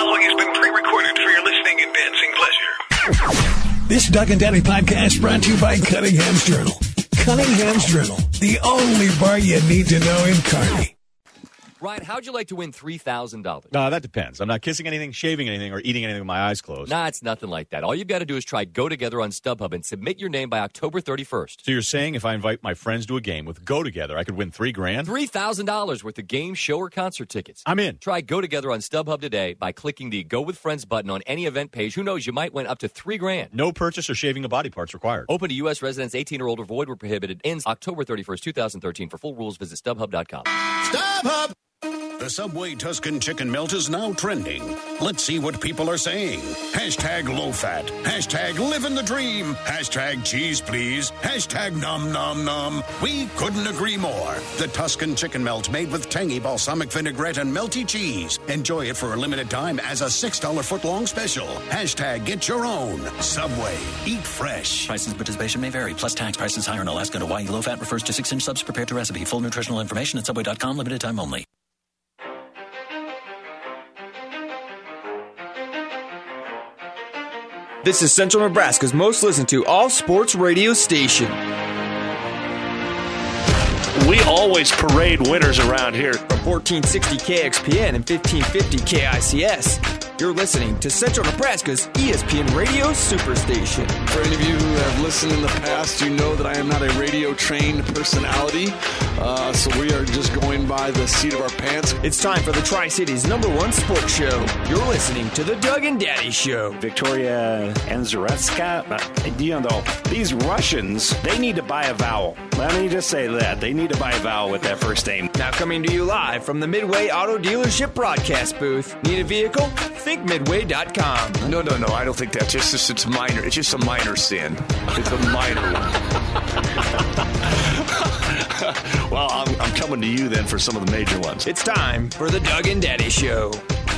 following has been pre-recorded for your listening and dancing pleasure. This Doug and Daddy podcast brought to you by Cunningham's Journal. Cunningham's Journal, the only bar you need to know in Kearney. Ryan, how'd you like to win $3,000? That depends. I'm not kissing anything, shaving anything, or eating anything with my eyes closed. Nah, it's nothing like that. All you've got to do is try Go Together on StubHub and submit your name by October 31st. So you're saying if I invite my friends to a game with Go Together, I could win $3,000? $3,000 worth of game, show, or concert tickets. I'm in. Try Go Together on StubHub today by clicking the Go with Friends button on any event page. Who knows, you might win up to $3,000. No purchase or shaving of body parts required. Open to U.S. residents 18 or older, void where prohibited. Ends October 31st, 2013. For full rules, visit StubHub.com. StubHub! The Subway Tuscan Chicken Melt is now trending. Let's see what people are saying. Hashtag low fat. Hashtag living the dream. Hashtag cheese please. Hashtag nom nom nom. We couldn't agree more. The Tuscan Chicken Melt made with tangy balsamic vinaigrette and melty cheese. Enjoy it for a limited time as a $6 foot-long special. Hashtag get your own. Subway. Eat fresh. Prices and participation may vary. Plus tax. Prices higher in Alaska and Hawaii. Low fat refers to 6-inch subs prepared to recipe. Full nutritional information at Subway.com. Limited time only. This is Central Nebraska's most listened to all-sports radio station. We always parade winners around here. From 1460 KXPN and 1550 KICS, you're listening to Central Nebraska's ESPN Radio Superstation. For any of you who have listened in the past, you know that I am not a radio-trained personality, so we are just going by the seat of our pants. It's time for the Tri-Cities #1 sports show. You're listening to the Doug and Daddy Show. Victoria Anzaretska, you know, these Russians, they need to buy a vowel. Let me just say that. They need to buy a vowel with that first name. Now coming to you live from the Midway Auto Dealership broadcast booth. Need a vehicle? Think Midway.com. No, I don't think that's just it's minor. It's just a minor sin. It's a minor one. Well, I'm coming to you then for some of the major ones. It's time for the Doug and Daddy Show.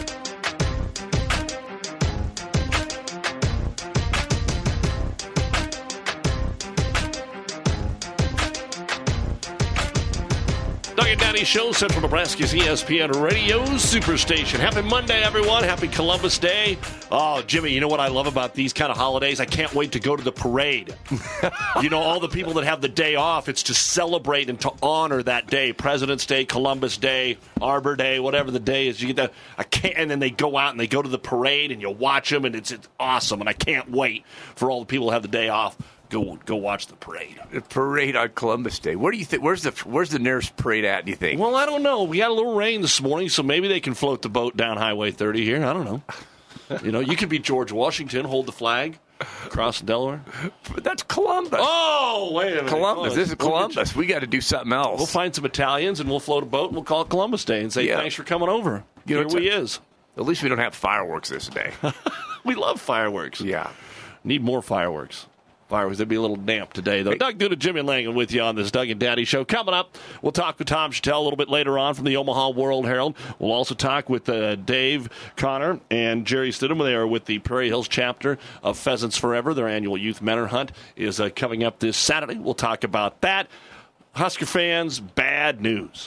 Doug and Daddy Show, Central Nebraska's ESPN Radio Superstation. Happy Monday, everyone. Happy Columbus Day. Oh, Jimmy, you know what I love about these kind of holidays? I can't wait to go to the parade. You know, all the people that have the day off, it's to celebrate and to honor that day. President's Day, Columbus Day, Arbor Day, whatever the day is. You get that, and then they go out and they go to the parade and you watch them, and it's awesome. And I can't wait for all the people that have the day off. Go watch the parade. The parade on Columbus Day. Where do you think? Where's the nearest parade at? Do you think? Well, I don't know. We got a little rain this morning, so maybe they can float the boat down Highway 30 here. I don't know. You know, you could be George Washington, hold the flag across Delaware. But that's Columbus. Oh, wait a minute. Columbus. This is Columbus. We got to do something else. We'll find some Italians and we'll float a boat and we'll call it Columbus Day and say thanks for coming over. You know, here we is. At least we don't have fireworks this day. We love fireworks. Yeah. Need more fireworks. They'd be a little damp today, though. Doug Duda, Jimmy Langan with you on this Doug and Daddy Show. Coming up, we'll talk with Tom Chattel a little bit later on from the Omaha World Herald. We'll also talk with Dave Connor and Jerry Stidham. They are with the Prairie Hills chapter of Pheasants Forever. Their annual youth mentor hunt is coming up this Saturday. We'll talk about that. Husker fans, bad news.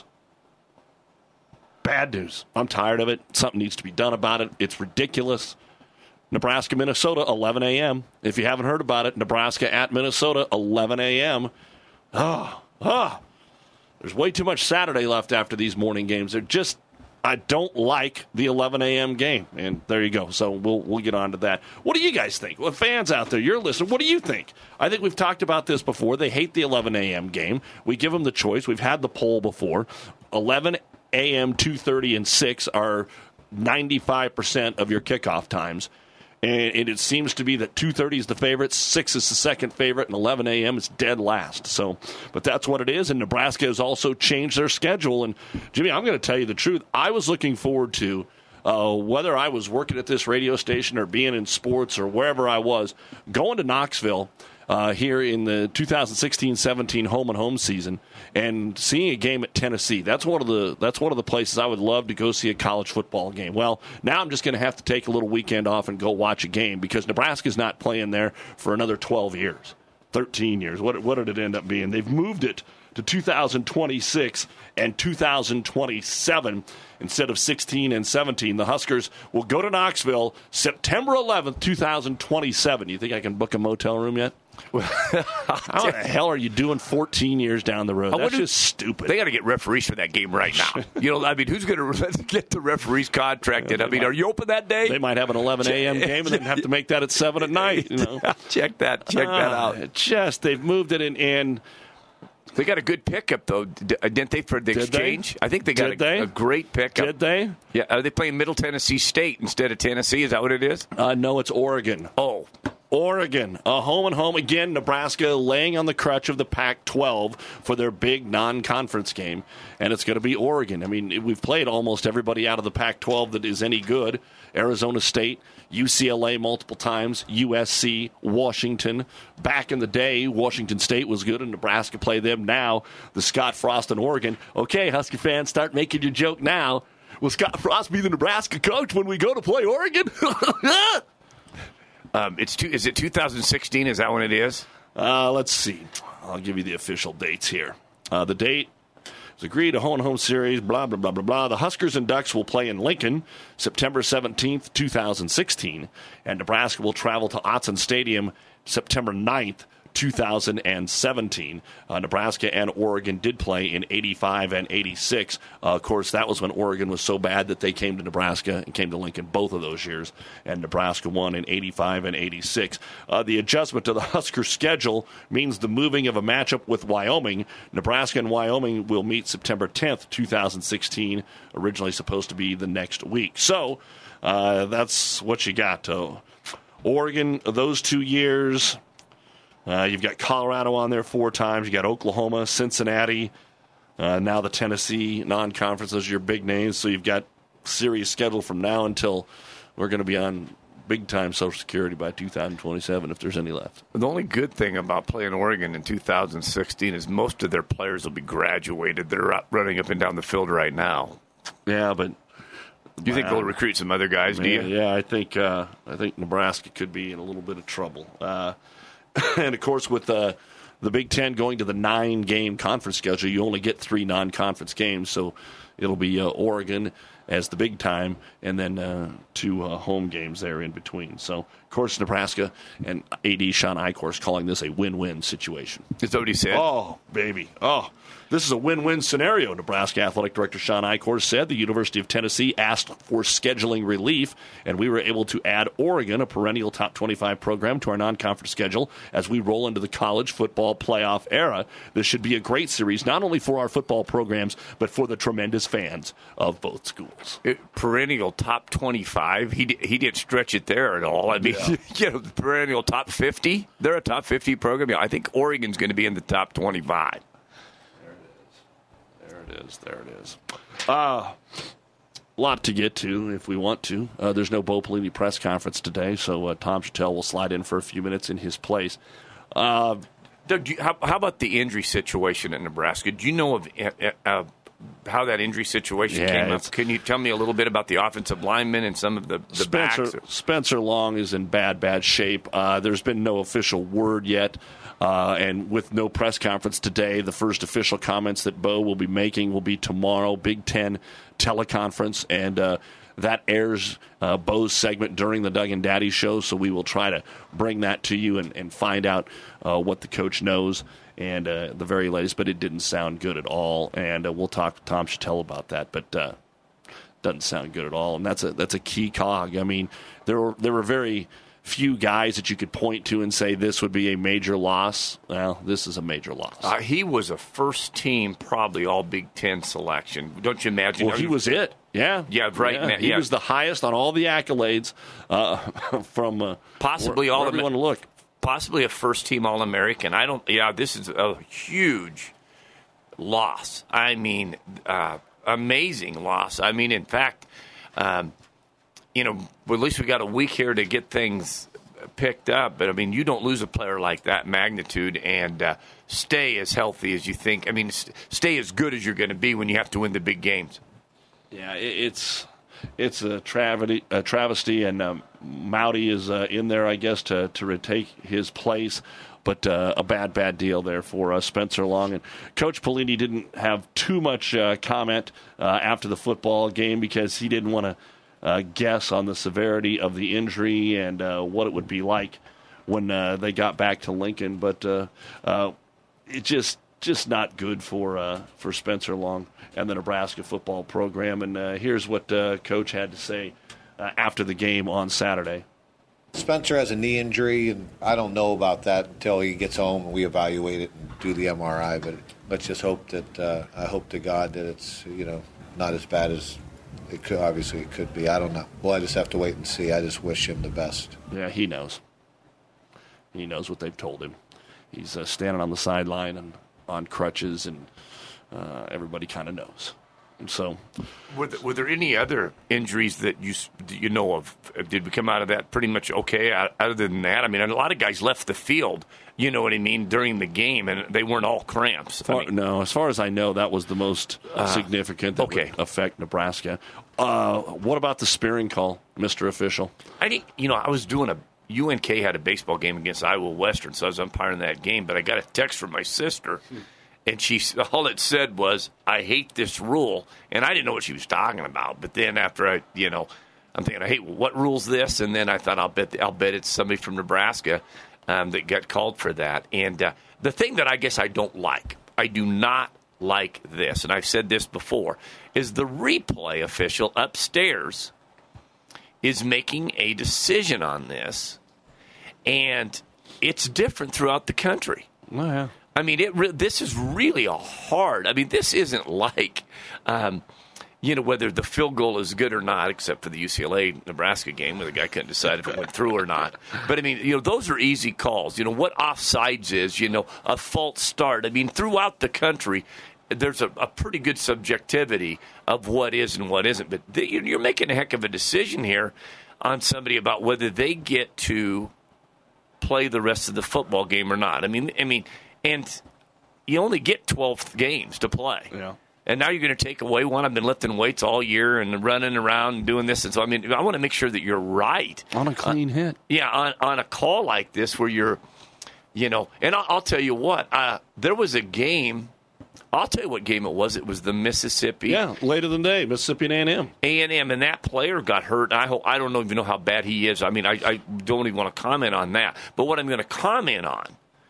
Bad news. I'm tired of it. Something needs to be done about it. It's ridiculous. Nebraska, Minnesota, 11 a.m. If you haven't heard about it, Nebraska at Minnesota, 11 a.m. There's way too much Saturday left after these morning games. I don't like the 11 a.m. game. And there you go. So we'll get on to that. What do you guys think? Well, fans out there, you're listening. What do you think? I think we've talked about this before. They hate the 11 a.m. game. We give them the choice. We've had the poll before. 11 a.m., 2:30, and 6 are 95% of your kickoff times. And it seems to be that 2:30 is the favorite, 6 is the second favorite, and 11 a.m. is dead last. So, but that's what it is, and Nebraska has also changed their schedule. And, Jimmy, I'm going to tell you the truth. I was looking forward to, whether I was working at this radio station or being in sports or wherever I was, going to Knoxville here in the 2016-17 home-and-home season and seeing a game at Tennessee. That's one of the places I would love to go see a college football game. Well, now I'm just going to have to take a little weekend off and go watch a game because Nebraska's not playing there for another 12 years, 13 years. What did it end up being? They've moved it to 2026 and 2027 instead of 16 and 17. The Huskers will go to Knoxville September 11th, 2027. You think I can book a motel room yet? How the hell are you doing 14 years down the road? That's just stupid. They got to get referees for that game right now. Who's going to get the referee's contracted? Are you open that day? They might have an 11 a.m. game and then have to make that at 7 at night. Check that out. They've moved it in. They got a good pickup, though, didn't they, for the exchange? I think they got a great pickup. Did they? Yeah. Are they playing Middle Tennessee State instead of Tennessee? Is that what it is? No, it's Oregon. Oh. Oregon, home and home again. Nebraska laying on the crutch of the Pac-12 for their big non-conference game, and it's going to be Oregon. I mean, we've played almost everybody out of the Pac-12 that is any good. Arizona State, UCLA multiple times, USC, Washington. Back in the day, Washington State was good, and Nebraska played them. Now, the Scott Frost and Oregon. Okay, Husker fans, start making your joke now. Will Scott Frost be the Nebraska coach when we go to play Oregon? Is it 2016? Is that when it is? Let's see. I'll give you the official dates here. The date is agreed, a home-and-home series, blah, blah, blah, blah, blah. The Huskers and Ducks will play in Lincoln September 17th, 2016, and Nebraska will travel to Autzen Stadium September 9th, 2017. Nebraska and Oregon did play in 85 and 86. Of course, that was when Oregon was so bad that they came to Nebraska and came to Lincoln both of those years, and Nebraska won in 85 and 86. The adjustment to the Husker schedule means the moving of a matchup with Wyoming. Nebraska and Wyoming will meet September 10th, 2016, originally supposed to be the next week. So that's what you got. Oregon, those 2 years. You've got Colorado on there 4 times. You got Oklahoma, Cincinnati, now the Tennessee non-conference. Those are your big names. So you've got series scheduled from now until we're going to be on big-time Social Security by 2027, if there's any left. The only good thing about playing Oregon in 2016 is most of their players will be graduated. They're running up and down the field right now. Yeah, but do you think they'll recruit some other guys? Do you? Yeah, I think Nebraska could be in a little bit of trouble. And, of course, with the Big Ten going to the 9-game conference schedule, you only get 3 non-conference games. So it'll be Oregon as the big time and then 2 home games there in between. So, of course, Nebraska and AD Sean Eichhorst calling this a win-win situation. Is that what he said? Oh, baby. Oh, this is a win-win scenario, Nebraska Athletic Director Sean Eichhorst said. The University of Tennessee asked for scheduling relief, and we were able to add Oregon, a perennial top 25 program, to our non-conference schedule as we roll into the college football playoff era. This should be a great series, not only for our football programs, but for the tremendous fans of both schools. Perennial top 25? He didn't stretch it there at all. I mean, the perennial top 50? They're a top 50 program. Yeah, I think Oregon's going to be in the top 25. There it is. A lot to get to if we want to. There's no Bo Pelini press conference today, so Tom Chattel will slide in for a few minutes in his place. Doug, how about the injury situation at Nebraska? Do you know of how that injury situation came up? Can you tell me a little bit about the offensive linemen and some of the backs? Spencer Long is in bad shape. There's been no official word yet. And with no press conference today, the first official comments that Bo will be making will be tomorrow, Big Ten teleconference, and that airs Bo's segment during the Doug and Daddy show, so we will try to bring that to you and find out what the coach knows and the very latest, but it didn't sound good at all, and we'll talk to Tom Chattel about that, but doesn't sound good at all, and that's a key cog. I mean, there were very few guys that you could point to and say this would be a major loss. Well, this is a major loss. He was a first-team, probably all Big Ten selection. Don't you imagine? Well, he was it. Yeah. Yeah, right. Yeah. He was the highest on all the accolades from possibly wherever you want to look. Possibly a first-team All-American. This is a huge loss. I mean, amazing loss. I mean, in fact, at least we got a week here to get things picked up. But, I mean, you don't lose a player like that magnitude and stay as healthy as you think. I mean, stay as good as you're going to be when you have to win the big games. Yeah, it's a travesty, and Mowdy is in there, I guess, to retake his place. But a bad deal there for Spencer Long. And Coach Pelini didn't have too much comment after the football game because he didn't want to guess on the severity of the injury and what it would be like when they got back to Lincoln. But it just not good for Spencer Long and the Nebraska football program. And here's what Coach had to say after the game on Saturday. Spencer has a knee injury, and I don't know about that until he gets home and we evaluate it and do the MRI. But let's just hope that I hope to God that it's not as bad as it could. Obviously, it could be. I don't know. Well, I just have to wait and see. I just wish him the best. Yeah, he knows. He knows what they've told him. He's standing on the sideline and on crutches, and everybody kind of knows. And so, were there any other injuries that you know of? Did we come out of that pretty much okay? Other than that, I mean, a lot of guys left the field. You know what I mean, during the game, and they weren't all cramps. No, as far as I know, that was the most significant that would affect Nebraska. What about the spearing call, Mr. Official? I think I was doing UNK had a baseball game against Iowa Western, so I was umpiring that game. But I got a text from my sister. And all it said was, "I hate this rule," and I didn't know what she was talking about. But then after I'm thinking, "I hate what rule's this?" And then I thought, "I'll bet it's somebody from Nebraska that got called for that." And the thing that I guess I don't like, I do not like this, and I've said this before, is the replay official upstairs is making a decision on this, and it's different throughout the country. Oh, yeah. I mean, this is really a hard. I mean, this isn't like, whether the field goal is good or not, except for the UCLA-Nebraska game where the guy couldn't decide if it went through or not. But, I mean, those are easy calls. What offsides is, a false start. I mean, throughout the country, there's a pretty good subjectivity of what is and what isn't. But you're making a heck of a decision here on somebody about whether they get to play the rest of the football game or not. I mean, and you only get 12 games to play. Yeah. And now you're going to take away one. I've been lifting weights all year and running around and doing this. And so, I mean, I want to make sure that you're right. On a clean hit. Yeah, on a call like this where you're, and I'll tell you what, there was a game. I'll tell you what game it was. It was the Mississippi. Yeah, later than day, Mississippi and A&M. A&M, and that player got hurt. I don't even know how bad he is. I mean, I don't even want to comment on that. But what I'm going to comment on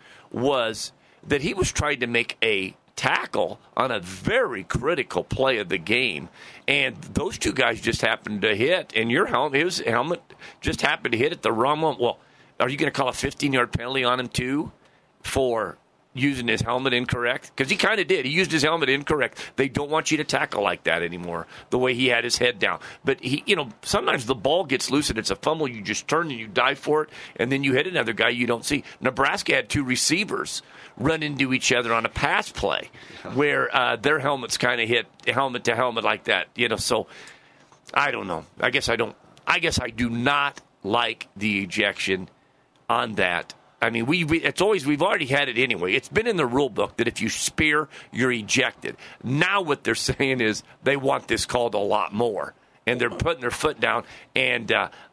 was that he was trying to make a tackle on a very critical play of the game, and those two guys just happened to hit, and his helmet just happened to hit at the wrong moment. Well, are you going to call a 15-yard penalty on him, too, for using his helmet incorrect? Because he kind of did. He used his helmet incorrect. They don't want you to tackle like that anymore, the way he had his head down. But, sometimes the ball gets loose and it's a fumble. You just turn and you dive for it, and then you hit another guy you don't see. Nebraska had two receivers run into each other on a pass play where their helmets kind of hit helmet to helmet like that. So I don't know. I guess I do not like the ejection on that. I mean, we've already had it anyway. It's been in the rule book that if you spear, you're ejected. Now what they're saying is they want this called a lot more, and they're putting their foot down. And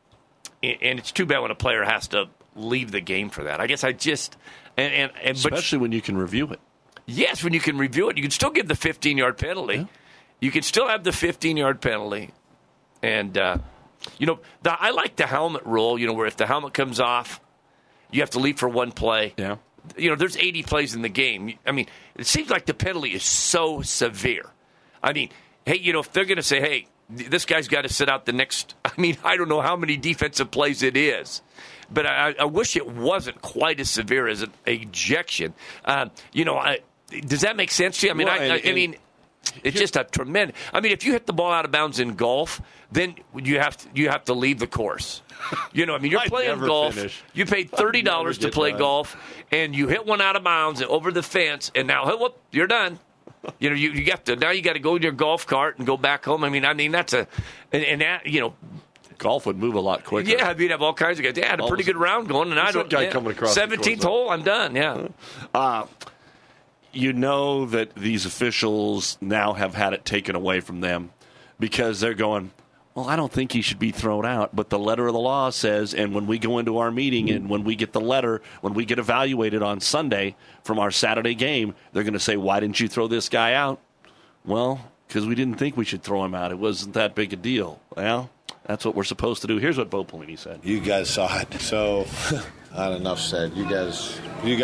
it's too bad when a player has to leave the game for that. I guess especially when you can review it. Yes, when you can review it, you can still give the 15-yard penalty. Yeah. You can still have the 15-yard penalty, and I like the helmet rule. Where if the helmet comes off, you have to leave for one play. Yeah. There's 80 plays in the game. I mean, it seems like the penalty is so severe. I mean, hey, if they're going to say, hey, this guy's got to sit out the next, I don't know how many defensive plays it is. But I wish it wasn't quite as severe as an ejection. Does that make sense to you? I mean, it's just a tremendous. I mean, if you hit the ball out of bounds in golf, then you have to leave the course. You're playing golf. You paid $30 to play golf, and you hit one out of bounds over the fence, and now whoop, you're done. You got to go in your golf cart and go back home. That's golf would move a lot quicker. Yeah, you'd have all kinds of guys. They had a pretty good round going, and I don't. Guy coming across 17th hole, I'm done. Yeah. That these officials now have had it taken away from them because they're going, Well, I don't think he should be thrown out, but the letter of the law says, and when we go into our meeting and when we get the letter, when we get evaluated on Sunday from our Saturday game, they're going to say, why didn't you throw this guy out? Well, because we didn't think we should throw him out. It wasn't that big a deal. Well, that's what we're supposed to do. Here's what Bo Pelini said. You guys saw it, so not enough said. You guys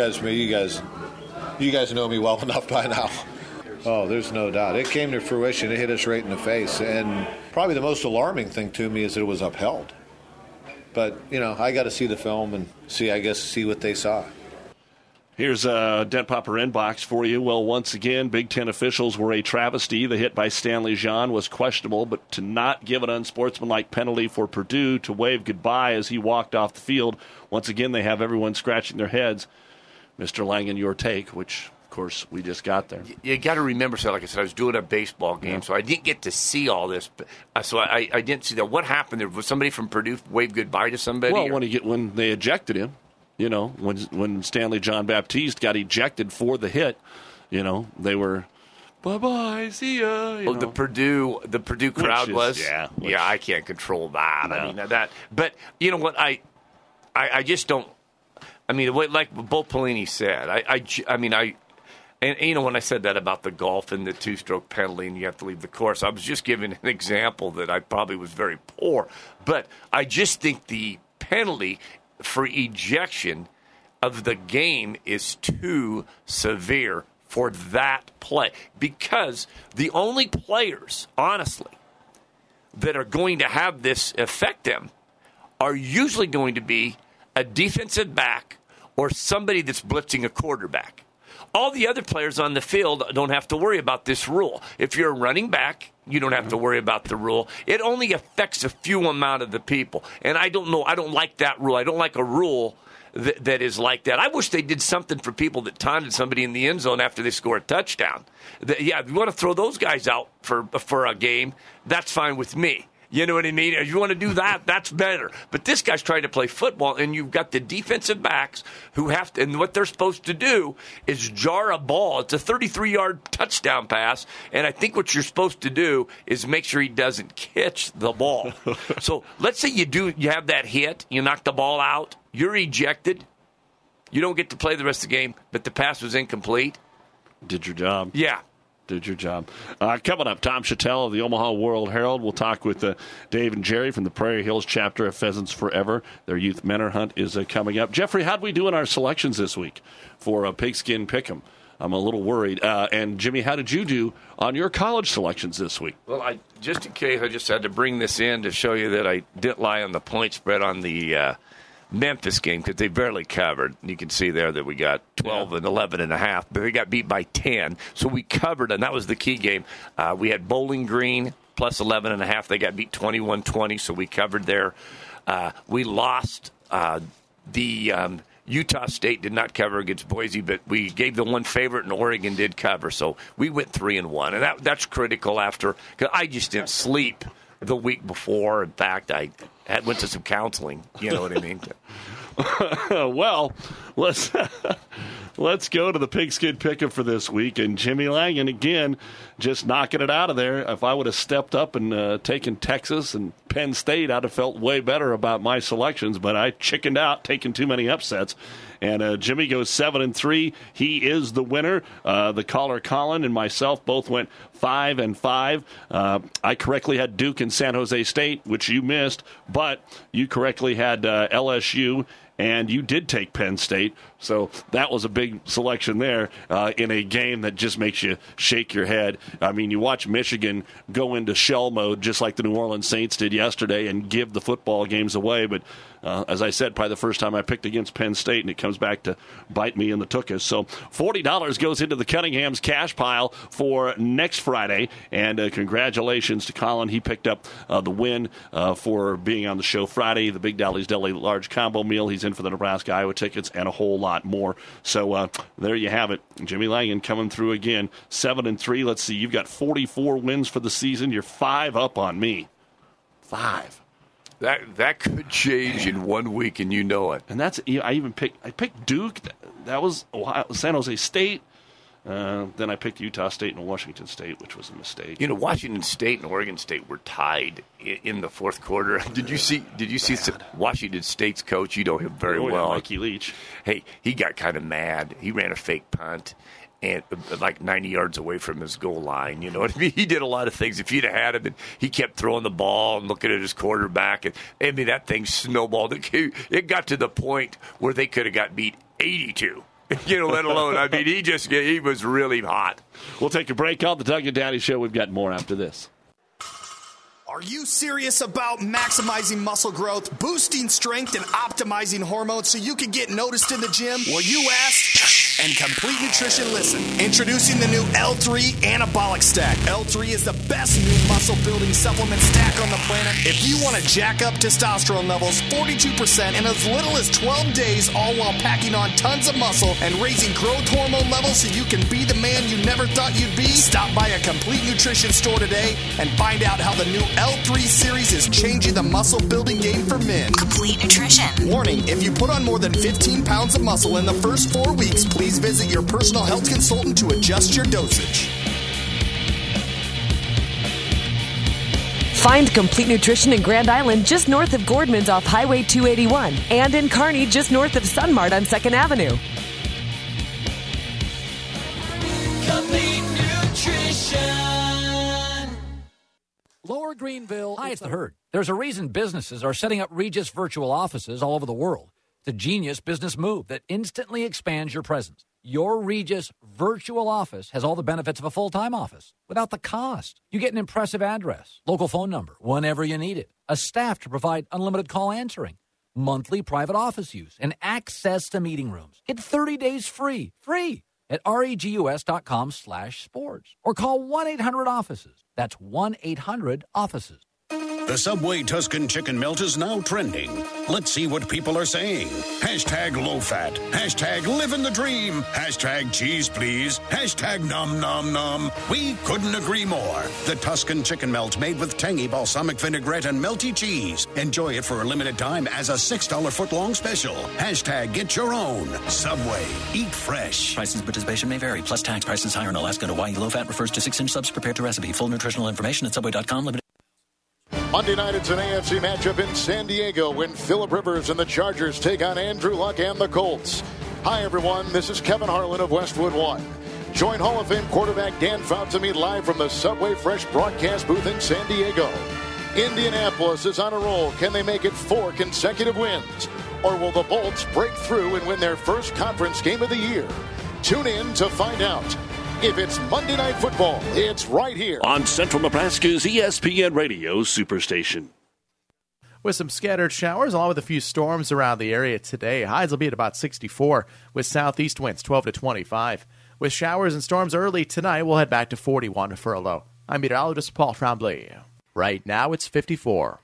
know me well enough by now. Oh, there's no doubt. It came to fruition. It hit us right in the face. And probably the most alarming thing to me is that it was upheld. But, I got to see the film and see what they saw. Here's a Dent Popper inbox for you. Well, once again, Big Ten officials were a travesty. The hit by Stanley Jean was questionable, but to not give an unsportsmanlike penalty for Purdue to wave goodbye as he walked off the field, once again, they have everyone scratching their heads. Mr. Langen, your take, which, of course, we just got there. You got to remember, so like I said, I was doing a baseball game, so I didn't get to see all this. So I didn't see that. What happened there? Was somebody from Purdue wave goodbye to somebody? Well, when they ejected him, when Stanley John Baptiste got ejected for the hit, they were, bye-bye, see ya. The Purdue crowd was? Yeah, I can't control that. No. I mean, that. But you know what? I just don't. I mean, like Bo Pelini said, and when I said that about the golf and the two-stroke penalty and you have to leave the course, I was just giving an example that I probably was very poor. But I just think the penalty for ejection of the game is too severe for that play. Because the only players, honestly, that are going to have this affect them are usually going to be a defensive back or somebody that's blitzing a quarterback. All the other players on the field don't have to worry about this rule. If you're a running back, you don't have to worry about the rule. It only affects a few amount of the people. And I don't know. I don't like that rule. I don't like a rule that is like that. I wish they did something for people that taunted somebody in the end zone after they score a touchdown. If you want to throw those guys out for a game, that's fine with me. You know what I mean? If you want to do that, that's better. But this guy's trying to play football, and you've got the defensive backs who have to, and what they're supposed to do is jar a ball. It's a 33-yard touchdown pass, and I think what you're supposed to do is make sure he doesn't catch the ball. So let's say you have that hit, you knock the ball out, you're ejected, you don't get to play the rest of the game, but the pass was incomplete. Did your job. Yeah. Did your job. Coming up, Tom Chattel of the Omaha World Herald. We'll talk with Dave and Jerry from the Prairie Hills chapter of Pheasants Forever. Their youth mentor hunt is coming up. Jeffrey, how'd we do in our selections this week for Pigskin Pick'em? I'm a little worried. And Jimmy, how did you do on your college selections this week? Well, just in case, I just had to bring this in to show you that I didn't lie on the point spread on the Memphis game because they barely covered. You can see there that we got 12 and 11.5, but they got beat by 10. So we covered, and that was the key game. We had Bowling Green plus 11.5. They got beat 21-20, so we covered there. We lost. The Utah State did not cover against Boise, but we gave the one favorite, and Oregon did cover. So we went 3-1, and that's critical after because I just didn't sleep the week before. In fact, I went to some counseling. You know what I mean? Well, let's go to the Pigskin Pick'em for this week. And Jimmy Langen, again, just knocking it out of there. If I would have stepped up and taken Texas and Penn State, I'd have felt way better about my selections. But I chickened out, taking too many upsets. And Jimmy goes 7-3. He is the winner. The caller, Colin, and myself both went 5-5. I correctly had Duke and San Jose State, which you missed, but you correctly had LSU, and you did take Penn State. So that was a big selection there in a game that just makes you shake your head. I mean, you watch Michigan go into shell mode just like the New Orleans Saints did yesterday and give the football games away. But as I said, probably the first time I picked against Penn State, and it comes back to bite me in the tuchus. So $40 goes into the Cunningham's cash pile for next Friday. And congratulations to Colin. He picked up the win for being on the show Friday, the Big Dolly's Deli large combo meal. He's in for the Nebraska-Iowa tickets and a whole lot more. So there you have it. Jimmy Langen coming through again, 7-3. Let's see, you've got 44 wins for the season. You're 5 up on me. 5. That could change in 1 week, and you know it. And that's I picked Duke. That was Ohio, San Jose State. Then I picked Utah State and Washington State, which was a mistake. You know, Washington State and Oregon State were tied in the fourth quarter. Did you see Washington State's coach? You know him very well. Mikey Leach. Hey, he got kind of mad. He ran a fake punt and like 90 yards away from his goal line. You know what I mean? He did a lot of things. If you'd have had him, and he kept throwing the ball and looking at his quarterback, and I mean, that thing snowballed. It got to the point where they could have got beat 82. You know, let alone, I mean, he was really hot. We'll take a break on the Doug and Daddy Show. We've got more after this. Are you serious about maximizing muscle growth, boosting strength, and optimizing hormones so you can get noticed in the gym? Well, you asked, and Complete Nutrition listened. Introducing the new L3 Anabolic Stack. L3 is the best new muscle-building supplement stack on the planet. If you want to jack up testosterone levels 42% in as little as 12 days, all while packing on tons of muscle and raising growth hormone levels so you can be the man you never thought you'd be, stop by a Complete Nutrition store today and find out how the new L3 series is changing the muscle-building game for men. Complete Nutrition. Warning, if you put on more than 15 pounds of muscle in the first 4 weeks, please visit your personal health consultant to adjust your dosage. Find Complete Nutrition in Grand Island just north of Gordman's off Highway 281 and in Kearney just north of Sunmart on 2nd Avenue. Complete Nutrition. Lower Greenville. Hi, it's the Herd. There's a reason businesses are setting up Regis virtual offices all over the world. It's a genius business move that instantly expands your presence. Your Regis virtual office has all the benefits of a full-time office without the cost. You get an impressive address, local phone number whenever you need it, a staff to provide unlimited call answering, monthly private office use, and access to meeting rooms. Get 30 days free at regus.com/sports or call 1-800-OFFICES. That's 1-800-OFFICES. The Subway Tuscan Chicken Melt is now trending. Let's see what people are saying. Hashtag low fat. Hashtag living the dream. Hashtag cheese please. Hashtag nom nom nom. We couldn't agree more. The Tuscan Chicken Melt made with tangy balsamic vinaigrette and melty cheese. Enjoy it for a limited time as a $6 foot-long special. Hashtag get your own. Subway. Eat fresh. Prices and participation may vary. Plus tax. Prices higher in Alaska and Hawaii. Low fat refers to 6-inch subs prepared to recipe. Full nutritional information at Subway.com. Limited. Monday night, it's an AFC matchup in San Diego when Phillip Rivers and the Chargers take on Andrew Luck and the Colts. Hi, everyone. This is Kevin Harlan of Westwood One. Join Hall of Fame quarterback Dan Fouts and me live from the Subway Fresh broadcast booth in San Diego. Indianapolis is on a roll. Can they make it 4 consecutive wins? Or will the Bolts break through and win their first conference game of the year? Tune in to find out. If it's Monday Night Football, it's right here on Central Nebraska's ESPN Radio Superstation. With some scattered showers, along with a few storms around the area today. Highs will be at about 64, with southeast winds 12 to 25. With showers and storms early tonight, we'll head back to 41 for a low. I'm meteorologist Paul Tremblay. Right now, it's 54.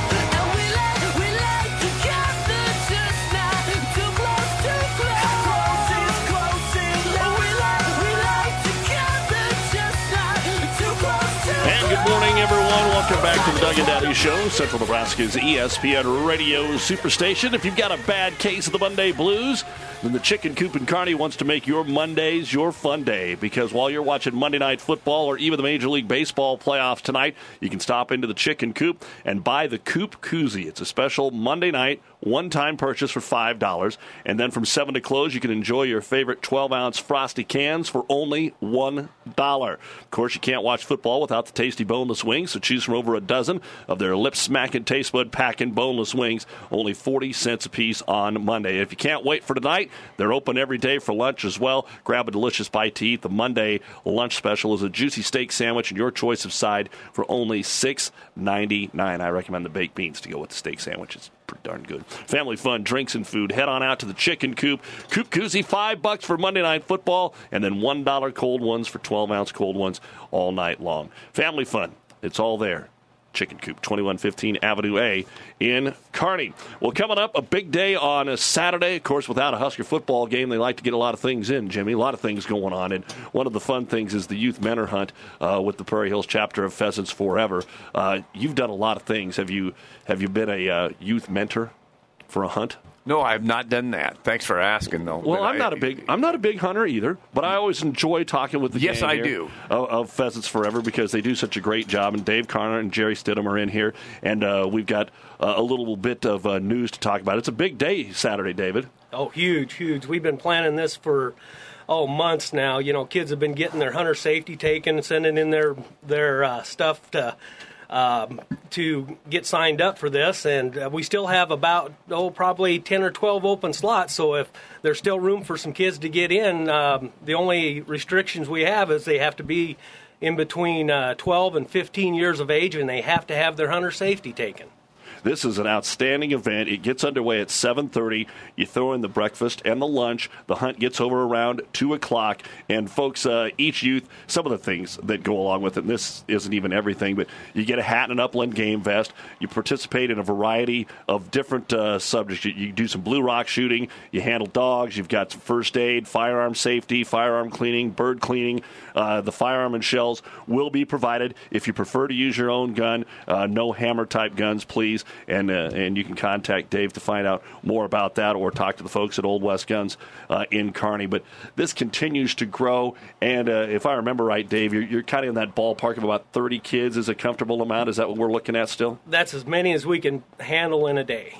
Good morning, everyone. Welcome back to the Doug and Daddy Show, Central Nebraska's ESPN Radio Superstation. If you've got a bad case of the Monday blues, then the Chicken Coop in Kearney wants to make your Mondays your fun day. Because while you're watching Monday Night Football or even the Major League Baseball playoffs tonight, you can stop into the Chicken Coop and buy the Coop Koozie. It's a special Monday night one-time purchase for $5. And then from 7 to close, you can enjoy your favorite 12-ounce Frosty cans for only $1. Of course, you can't watch football without the tasty boneless wings, so choose from over a dozen of their lip-smacking, taste bud-packing boneless wings, only 40 cents a piece on Monday. If you can't wait for tonight, they're open every day for lunch as well. Grab a delicious bite to eat. The Monday lunch special is a juicy steak sandwich and your choice of side for only $6.99. I recommend the baked beans to go with the steak sandwiches. Pretty darn good. Family fun, drinks, and food. Head on out to the Chicken Coop. Coop Koozie, $5 for Monday Night Football, and then $1 cold ones for 12-ounce cold ones all night long. Family fun. It's all there. Chicken Coop, 2115 Avenue A in Kearney. Well, coming up, a big day on a Saturday. Of course, without a Husker football game, they like to get a lot of things in, Jimmy. A lot of things going on. And one of the fun things is the youth mentor hunt with the Prairie Hills chapter of Pheasants Forever. You've done a lot of things. Have you been a youth mentor for a hunt? No, I have not done that. Thanks for asking, though. Well, I'm not a big hunter either, but I always enjoy talking with the Yes, gang I here do. Of Pheasants Forever because they do such a great job. And Dave Connor and Jerry Stidham are in here, and we've got a little bit of news to talk about. It's a big day Saturday, David. Oh, huge. We've been planning this for months now. You know, kids have been getting their hunter safety taken and sending in their stuff to get signed up for this, and we still have about probably 10 or 12 open slots. So if there's still room for some kids to get in, the only restrictions we have is they have to be in between 12 and 15 years of age, and they have to have their hunter safety taken. This is an outstanding event. It gets underway at 7:30. You throw in the breakfast and the lunch. The hunt gets over around 2 o'clock. And, folks, each youth, some of the things that go along with it, and this isn't even everything, but you get a hat and an upland game vest. You participate in a variety of different subjects. You do some blue rock shooting. You handle dogs. You've got some first aid, firearm safety, firearm cleaning, bird cleaning. The firearm and shells will be provided. If you prefer to use your own gun, no hammer-type guns, please. And you can contact Dave to find out more about that or talk to the folks at Old West Guns in Kearney. But this continues to grow. And if I remember right, Dave, you're kind of in that ballpark of about 30 kids is a comfortable amount. Is that what we're looking at still? That's as many as we can handle in a day.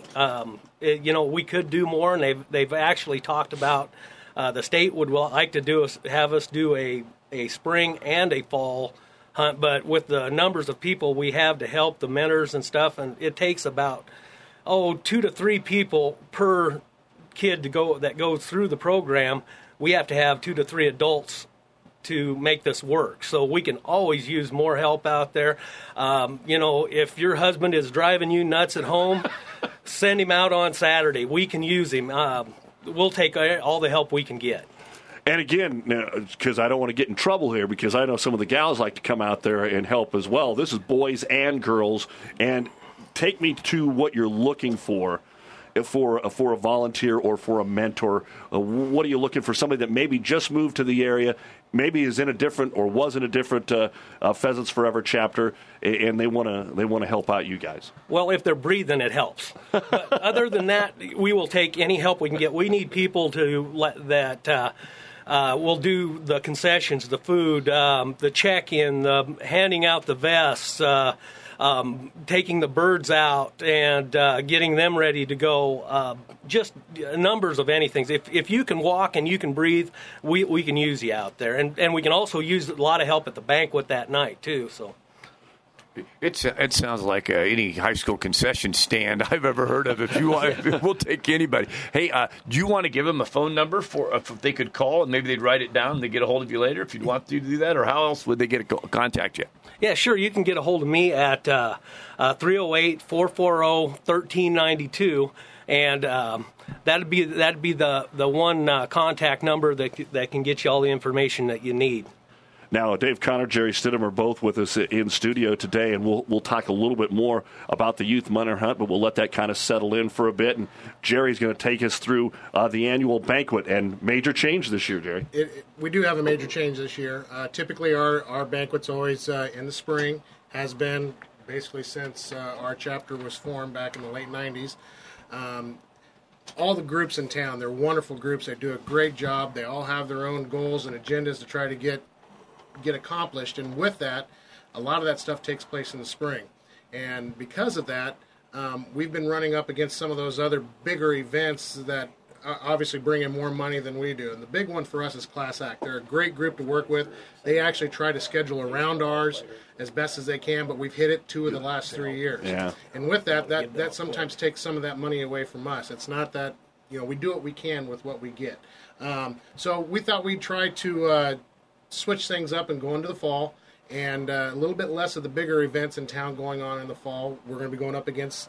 We could do more, and they've actually talked about the state would like to have us do a spring and a fall hunt, but with the numbers of people we have to help, the mentors and stuff, and it takes about 2 to 3 people per kid that goes through the program. We have to have 2 to 3 adults to make this work. So we can always use more help out there. If your husband is driving you nuts at home, send him out on Saturday. We can use him. We'll take all the help we can get. And again, because I don't want to get in trouble here, because I know some of the gals like to come out there and help as well. This is boys and girls, and take me to what you're looking for a volunteer or for a mentor. What are you looking for? Somebody that maybe just moved to the area, maybe is in a different or was in a different Pheasants Forever chapter, and they want to help out you guys. Well, if they're breathing, it helps. But other than that, we will take any help we can get. We need people we'll do the concessions, the food, the check-in, handing out the vests, taking the birds out and getting them ready to go. Just numbers of anything. If you can walk and you can breathe, we can use you out there. And we can also use a lot of help at the banquet that night, too. So. It sounds like any high school concession stand I've ever heard of. If you want, we'll take anybody. Hey, do you want to give them a phone number for if they could call and maybe they'd write it down and they get a hold of you later if you'd want to do that, or how else would they contact you? Yeah, sure. You can get a hold of me at 308-440-1392, and that'd be the one contact number that can get you all the information that you need. Now, Dave Connor, Jerry Stidham are both with us in studio today, and we'll talk a little bit more about the Youth Munner Hunt, but we'll let that kind of settle in for a bit. And Jerry's going to take us through the annual banquet and major change this year, Jerry. We do have a major change this year. Typically, our banquet's always in the spring, has been basically since our chapter was formed back in the late 90s. All the groups in town, they're wonderful groups. They do a great job. They all have their own goals and agendas to try to get accomplished, and with that, a lot of that stuff takes place in the spring. And because of that, we've been running up against some of those other bigger events that obviously bring in more money than we do. And the big one for us is Class Act. They're a great group to work with. They actually try to schedule around ours as best as they can, but we've hit it 2 of the last 3 years. Yeah. And with that sometimes takes some of that money away from us. It's not that, we do what we can with what we get. So we thought we'd try to switch things up and go into the fall, and a little bit less of the bigger events in town going on in the fall. We're going to be going up against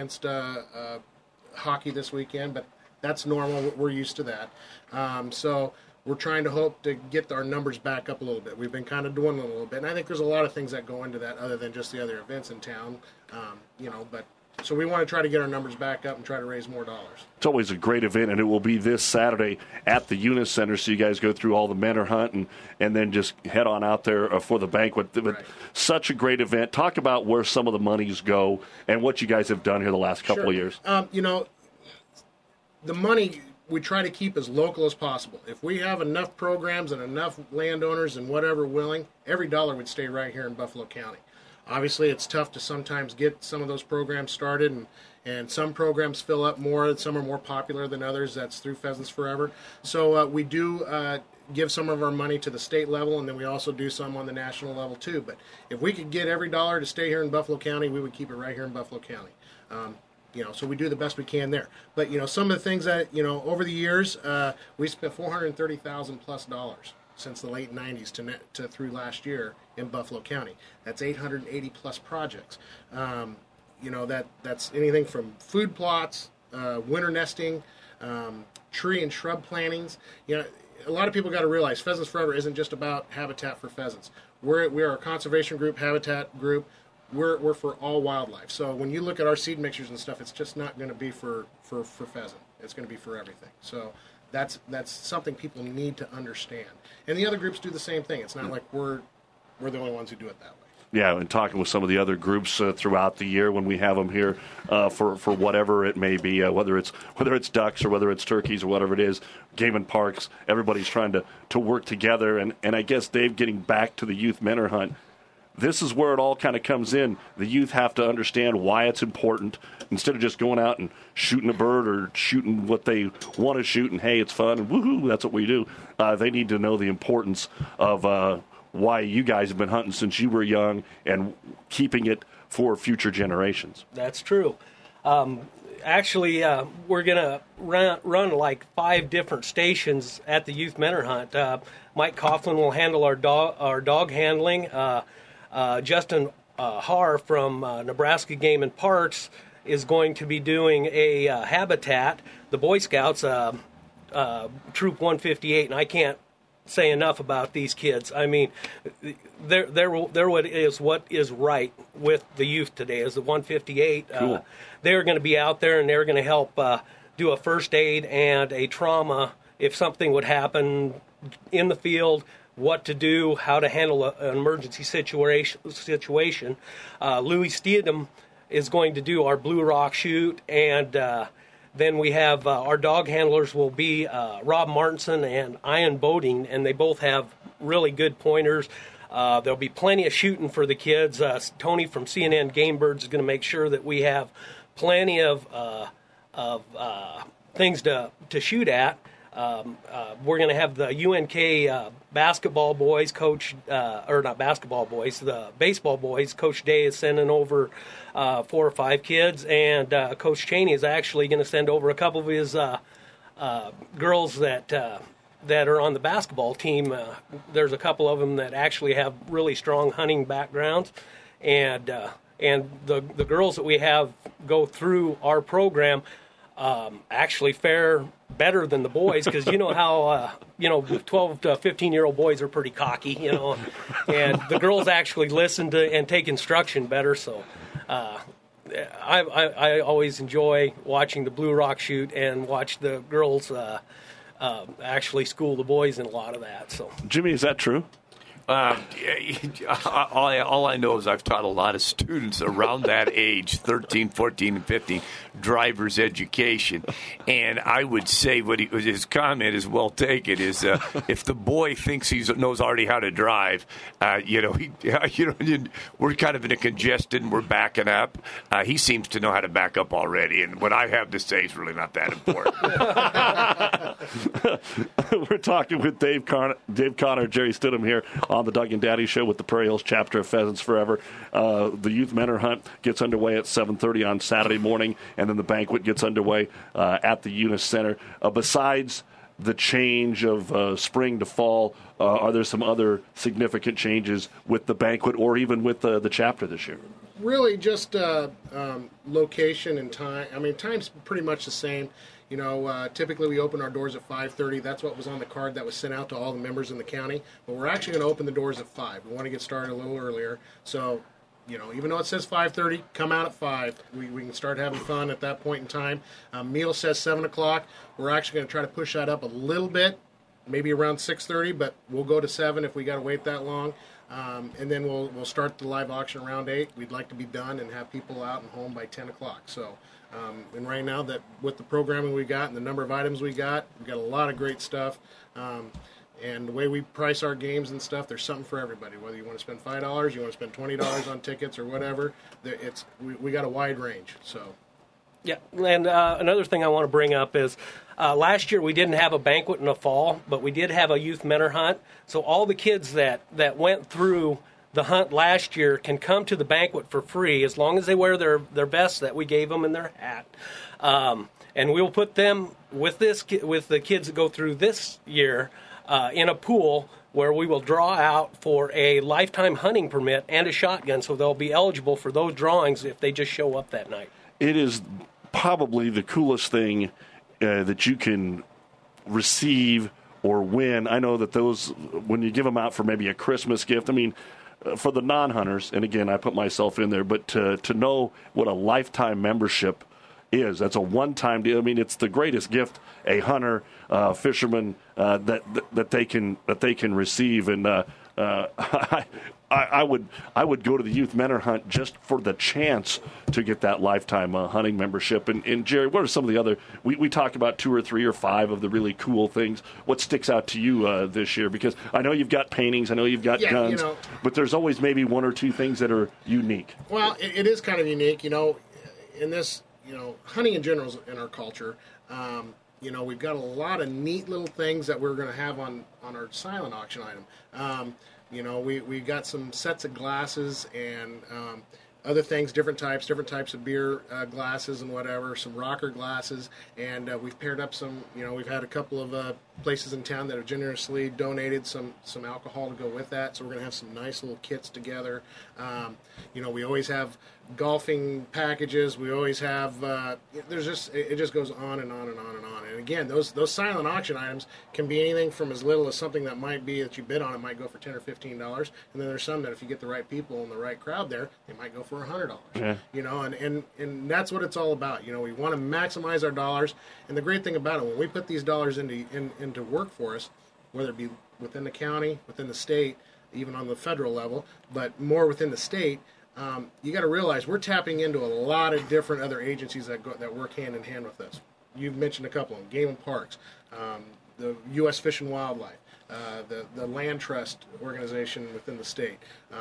hockey this weekend, but that's normal. We're used to that. So we're trying to hope to get our numbers back up a little bit. We've been kind of doing it a little bit, and I think there's a lot of things that go into that other than just the other events in town, but so we want to try to get our numbers back up and try to raise more dollars. It's always a great event, and it will be this Saturday at the Eunice Center, so you guys go through all the Mentor Hunt and then just head on out there for the banquet. Right. Such a great event. Talk about where some of the monies go and what you guys have done here the last couple of years. the money we try to keep as local as possible. If we have enough programs and enough landowners and whatever willing, every dollar would stay right here in Buffalo County. Obviously, it's tough to sometimes get some of those programs started, and some programs fill up more. Some are more popular than others. That's through Pheasants Forever. So we do give some of our money to the state level, and then we also do some on the national level too. But if we could get every dollar to stay here in Buffalo County, we would keep it right here in Buffalo County. So we do the best we can there. But some of the things that over the years, we spent $430,000+ since the late '90s to through last year in Buffalo County. That's 880+ projects. That's anything from food plots, winter nesting, tree and shrub plantings. A lot of people got to realize Pheasants Forever isn't just about habitat for pheasants. We are a conservation group, habitat group. We're for all wildlife. So when you look at our seed mixtures and stuff, it's just not going to be for pheasant. It's going to be for everything. So that's something people need to understand. And the other groups do the same thing. It's not like we're the only ones who do it that way. Yeah, and talking with some of the other groups throughout the year when we have them here for whatever it may be, whether it's ducks or whether it's turkeys or whatever it is, game and parks, everybody's trying to work together. And I guess, Dave, getting back to the youth mentor hunt, this is where it all kind of comes in. The youth have to understand why it's important. Instead of just going out and shooting a bird or shooting what they want to shoot and, hey, it's fun, and woohoo, that's what we do. They need to know the importance of why you guys have been hunting since you were young and keeping it for future generations. That's true. Actually, we're going to run like 5 different stations at the Youth Mentor Hunt. Mike Coughlin will handle our dog handling. Justin Haar from Nebraska Game and Parks is going to be doing a habitat. The Boy Scouts, Troop 158, and I can't say enough about these kids. I mean, they're what is right with the youth today. Is the 158. Cool. They're going to be out there and they're going to help do a first aid and a trauma if something would happen in the field. What to do, how to handle an emergency situation. Louis Steedham is going to do our Blue Rock shoot, and then we have our dog handlers will be Rob Martinson and Ian Boding, and they both have really good pointers. There'll be plenty of shooting for the kids. Tony from CNN Game Birds is going to make sure that we have plenty of things to shoot at. We're going to have the UNK basketball boys coach, or not basketball boys, the baseball boys. Coach Day is sending over 4 or 5 kids, and Coach Cheney is actually going to send over a couple of his girls that are on the basketball team. There's a couple of them that actually have really strong hunting backgrounds, and the girls that we have go through our program actually fare better than the boys, because you know how 12 to 15-year-old boys are pretty cocky, and the girls actually listen to and take instruction better. So I always enjoy watching the Blue Rock shoot and watch the girls actually school the boys in a lot of that. So, Jimmy, is that true? All I know is I've taught a lot of students around that age, 13, 14, and 15, driver's education. And I would say his comment is well taken, is if the boy thinks he knows already how to drive, we're kind of in a congested and we're backing up. He seems to know how to back up already. And what I have to say is really not that important. We're talking with Dave Connor, Jerry Stidham here on the Doug and Daddy Show with the Prairie Hills chapter of Pheasants Forever. The Youth Mentor Hunt gets underway at 7:30 on Saturday morning, and then the banquet gets underway at the Eunice Center. Besides the change of spring to fall, are there some other significant changes with the banquet or even with the chapter this year? Really just location and time. I mean, time's pretty much the same. Typically we open our doors at 5:30. That's what was on the card that was sent out to all the members in the county. But we're actually going to open the doors at 5. We want to get started a little earlier. So, even though it says 5:30, come out at 5. We can start having fun at that point in time. Meal says 7 o'clock. We're actually going to try to push that up a little bit, maybe around 6:30, but we'll go to 7 if we got to wait that long. And then we'll start the live auction around 8. We'd like to be done and have people out and home by 10 o'clock. So, and right now, that with the programming we got and the number of items we got a lot of great stuff. And the way we price our games and stuff, there's something for everybody. Whether you want to spend $5, you want to spend $20 on tickets or whatever, we got a wide range. So. Yeah, and another thing I want to bring up is last year we didn't have a banquet in the fall, but we did have a youth mentor hunt. So all the kids that went through the hunt last year can come to the banquet for free as long as they wear their vest that we gave them and their hat. And we'll put them with the kids that go through this year in a pool where we will draw out for a lifetime hunting permit and a shotgun, so they'll be eligible for those drawings if they just show up that night. It is probably the coolest thing that you can receive or win. I know that those, when you give them out for maybe a Christmas gift, I mean, for the non-hunters, and again, I put myself in there, but to know what a lifetime membership is, that's a one-time deal. I mean, it's the greatest gift a hunter, fisherman that they can receive, and I would go to the youth mentor hunt just for the chance to get that lifetime hunting membership. And Jerry, what are some of the other? We talked about 2 or 3 or 5 of the really cool things. What sticks out to you this year? Because I know you've got paintings, I know you've got guns, but there's always maybe 1 or 2 things that are unique. Well, it is kind of unique, in this, hunting in general is in our culture. We've got a lot of neat little things that we're going to have on our silent auction item. We got some sets of glasses and other things, different types of beer glasses and whatever, some rocker glasses, and we've paired up some, we've had a couple of places in town that have generously donated some alcohol to go with that, so we're going to have some nice little kits together. We always have golfing packages, we always have, it just goes on and on and on and on. And again, those silent auction items can be anything from as little as something that might be that you bid on, it might go for $10 or $15, and then there's some that if you get the right people and the right crowd there, they might go for $100. Yeah. And that's what it's all about. We want to maximize our dollars, and the great thing about it, when we put these dollars into work for us, whether it be within the county, within the state, even on the federal level, but more within the state, you got to realize we're tapping into a lot of different other agencies that work hand in hand with us. You've mentioned a couple of them: Game and Parks, the U.S. Fish and Wildlife, the Land Trust organization within the state.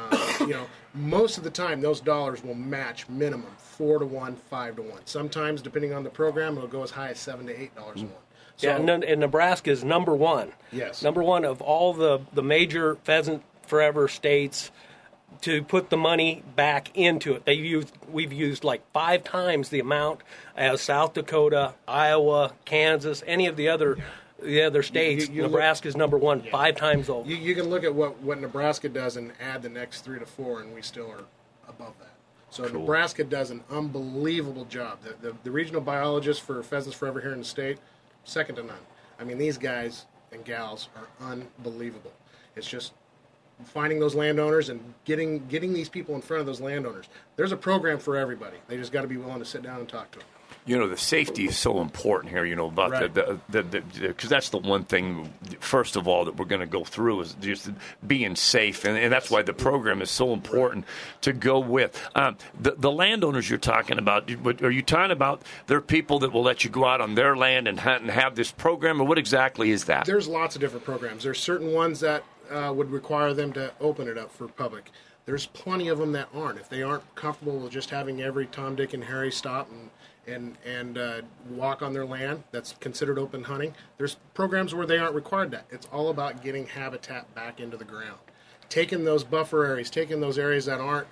Most of the time, those dollars will match minimum 4 to 1, 5 to 1. Sometimes, depending on the program, it'll go as high as $7 to $8 a 1. So, and Nebraska is number one. Yes, number one of all the major pheasant forever states to put the money back into it. We've used like 5 times the amount as South Dakota, Iowa, Kansas, any of the other states. Nebraska's number one, 5 times over. You can look at what Nebraska does and add the next 3 to 4, and we still are above that. So cool. Nebraska does an unbelievable job. The regional biologists for Pheasants Forever here in the state, second to none. I mean, these guys and gals are unbelievable. It's just finding those landowners and getting these people in front of those landowners. There's a program for everybody. They just got to be willing to sit down and talk to them. The safety is so important here, about right. because that's the one thing, first of all, that we're going to go through is just being safe. And that's why the program is so important to go with. The landowners you're talking about, are you talking about there are people that will let you go out on their land and hunt and have this program, or what exactly is that? There's lots of different programs. There's certain ones that would require them to open it up for public. There's plenty of them that aren't. If they aren't comfortable with just having every Tom, Dick, and Harry stop and walk on their land, that's considered open hunting. There's programs where they aren't required that. It's all about getting habitat back into the ground, taking those buffer areas, taking those areas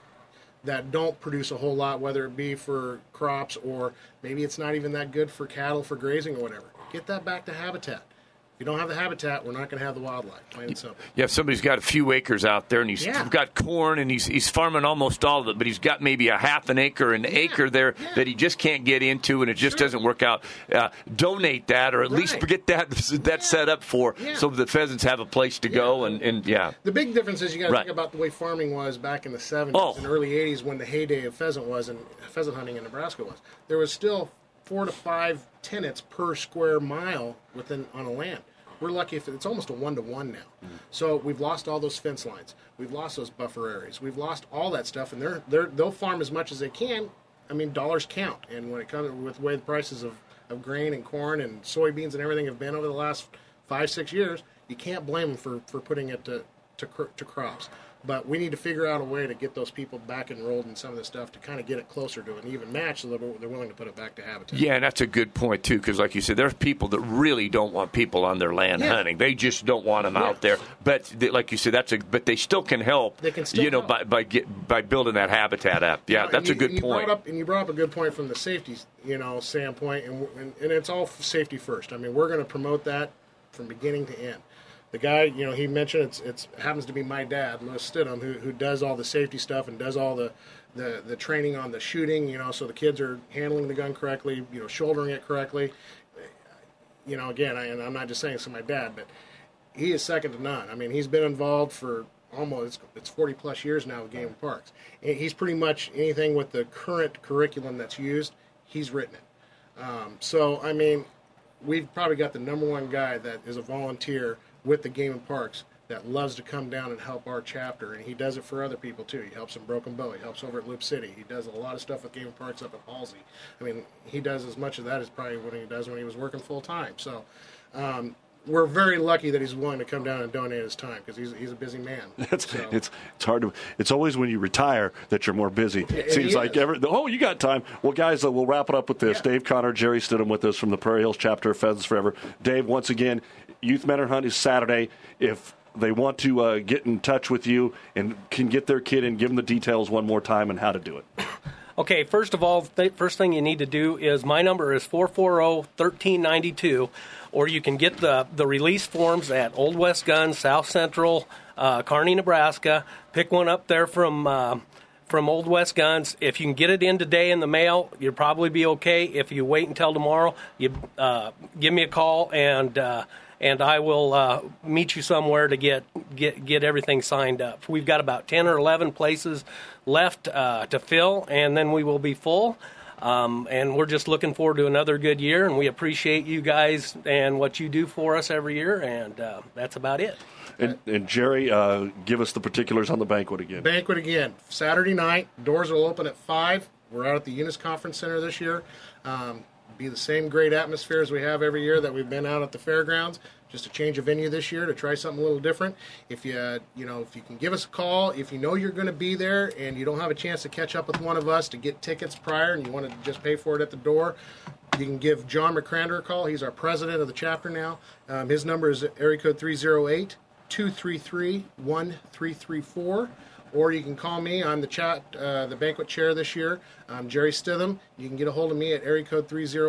that don't produce a whole lot, whether it be for crops or maybe it's not even that good for cattle for grazing or whatever. Get that back to habitat. If you don't have the habitat, we're not going to have the wildlife. Plain and simple. Yeah, if somebody's got a few acres out there and he's got corn and he's farming almost all of it, but he's got maybe a half an acre, an acre there that he just can't get into and it just doesn't work out. Donate that, or at least get that set up so the pheasants have a place to go. And the big difference is you got to think about the way farming was back in the 70s and early 80s when the heyday of pheasant was and pheasant hunting in Nebraska was. There was still 4 to 5 tenants per square mile on a land. we're lucky if it's almost a 1-to-1 now. So we've lost all those fence lines. We've lost those buffer areas. We've lost all that stuff, and they'll farm as much as they can. I mean, dollars count. And when it comes with the way the prices of grain and corn and soybeans and everything have been over the last 5-6 years, you can't blame them for putting it to crops. But we need to figure out a way to get those people back enrolled in some of this stuff to kind of get it closer to an even match so that they're willing to put it back to habitat. Yeah, and that's a good point, too, because like you said, there's people that really don't want people on their land hunting. They just don't want them out there. But like you said, but they still can help, they can still help. by building that habitat up. Yeah, that's a good point. You brought up a good point from the safety standpoint, and it's all safety first. I mean, we're going to promote that from beginning to end. The guy, he mentioned it happens to be my dad, Louis Stidham, who does all the safety stuff and does all the training on the shooting, so the kids are handling the gun correctly, shouldering it correctly. Again, and I'm not just saying it's my dad, but he is second to none. I mean, he's been involved for almost, it's 40 plus years now with Game and Parks. And he's pretty much anything with the current curriculum that's used, he's written it. So, I mean, we've probably got the number one guy that is a volunteer with the Game and Parks that loves to come down and help our chapter, and he does it for other people too. He helps in Broken Bow. He helps over at Loop City. He does a lot of stuff with Game and Parks up at Halsey. I mean, he does as much of that as probably what he does when he was working full time. So we're very lucky that he's willing to come down and donate his time because he's a busy man. It's hard to. It's always when you retire that you're more busy. It seems like you got time. Well, guys, we'll wrap it up with this. Yeah. Dave Connor, Jerry Stidham with us from the Prairie Hills chapter of Pheasants Forever. Dave, once again, Youth Mentor Hunt is Saturday. If they want to get in touch with you and can get their kid in, give them the details one more time and how to do it. Okay, first of all, first thing you need to do is my number is 440-1392, or you can get the release forms at Old West Guns, South Central, Kearney, Nebraska. Pick one up there from Old West Guns. If you can get it in today in the mail, you'll probably be okay. If you wait until tomorrow, you give me a call and I will meet you somewhere to get everything signed up. We've got about 10 or 11 places left to fill, and then we will be full. And we're just looking forward to another good year, and we appreciate you guys and what you do for us every year, and that's about it. And Jerry, give us the particulars on the banquet again. Banquet again, Saturday night. Doors will open at 5. We're out at the Eunice Conference Center this year. Be the same great atmosphere as we have every year that we've been out at the fairgrounds. Just a change of venue this year to try something a little different. If you can give us a call, if you know you're going to be there and you don't have a chance to catch up with one of us to get tickets prior and you want to just pay for it at the door, you can give John McCrander a call. He's our president of the chapter now. His number is area code 308-233-1334. Or you can call me. I'm the banquet chair this year. I'm Jerry Stidham. You can get a hold of me at area code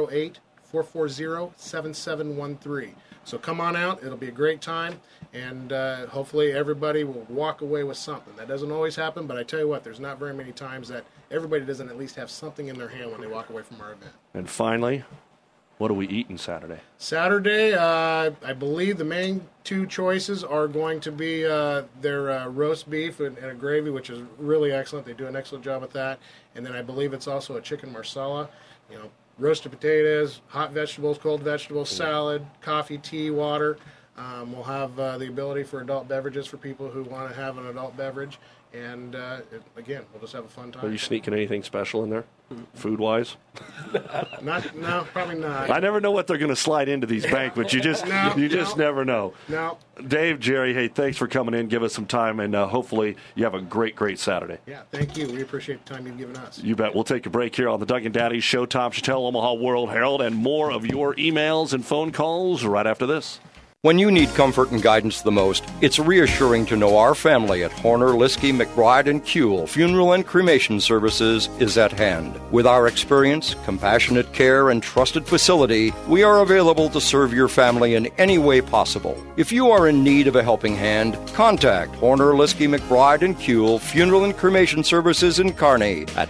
308-440-7713. So come on out. It'll be a great time, and hopefully everybody will walk away with something. That doesn't always happen, but I tell you what, there's not very many times that everybody doesn't at least have something in their hand when they walk away from our event. And finally, what are we eating Saturday? Saturday, I believe the main two choices are going to be their roast beef and a gravy, which is really excellent. They do an excellent job with that. And then I believe it's also a chicken marsala, roasted potatoes, hot vegetables, cold vegetables, salad, coffee, tea, water. We'll have the ability for adult beverages for people who want to have an adult beverage. And, again, we'll just have a fun time. Are you sneaking anything special in there, food-wise? No, probably not. I never know what they're going to slide into these banquets. You just never know. No. Dave, Jerry, hey, thanks for coming in. Give us some time, and hopefully you have a great, great Saturday. Yeah, thank you. We appreciate the time you've given us. You bet. We'll take a break here on the Doug and Daddy Show. Tom Chattel, Omaha World Herald, and more of your emails and phone calls right after this. When you need comfort and guidance the most, it's reassuring to know our family at Horner, Liskey, McBride, and Kuehl Funeral and Cremation Services is at hand. With our experience, compassionate care, and trusted facility, we are available to serve your family in any way possible. If you are in need of a helping hand, contact Horner, Liskey, McBride, and Kuehl Funeral and Cremation Services in Kearney at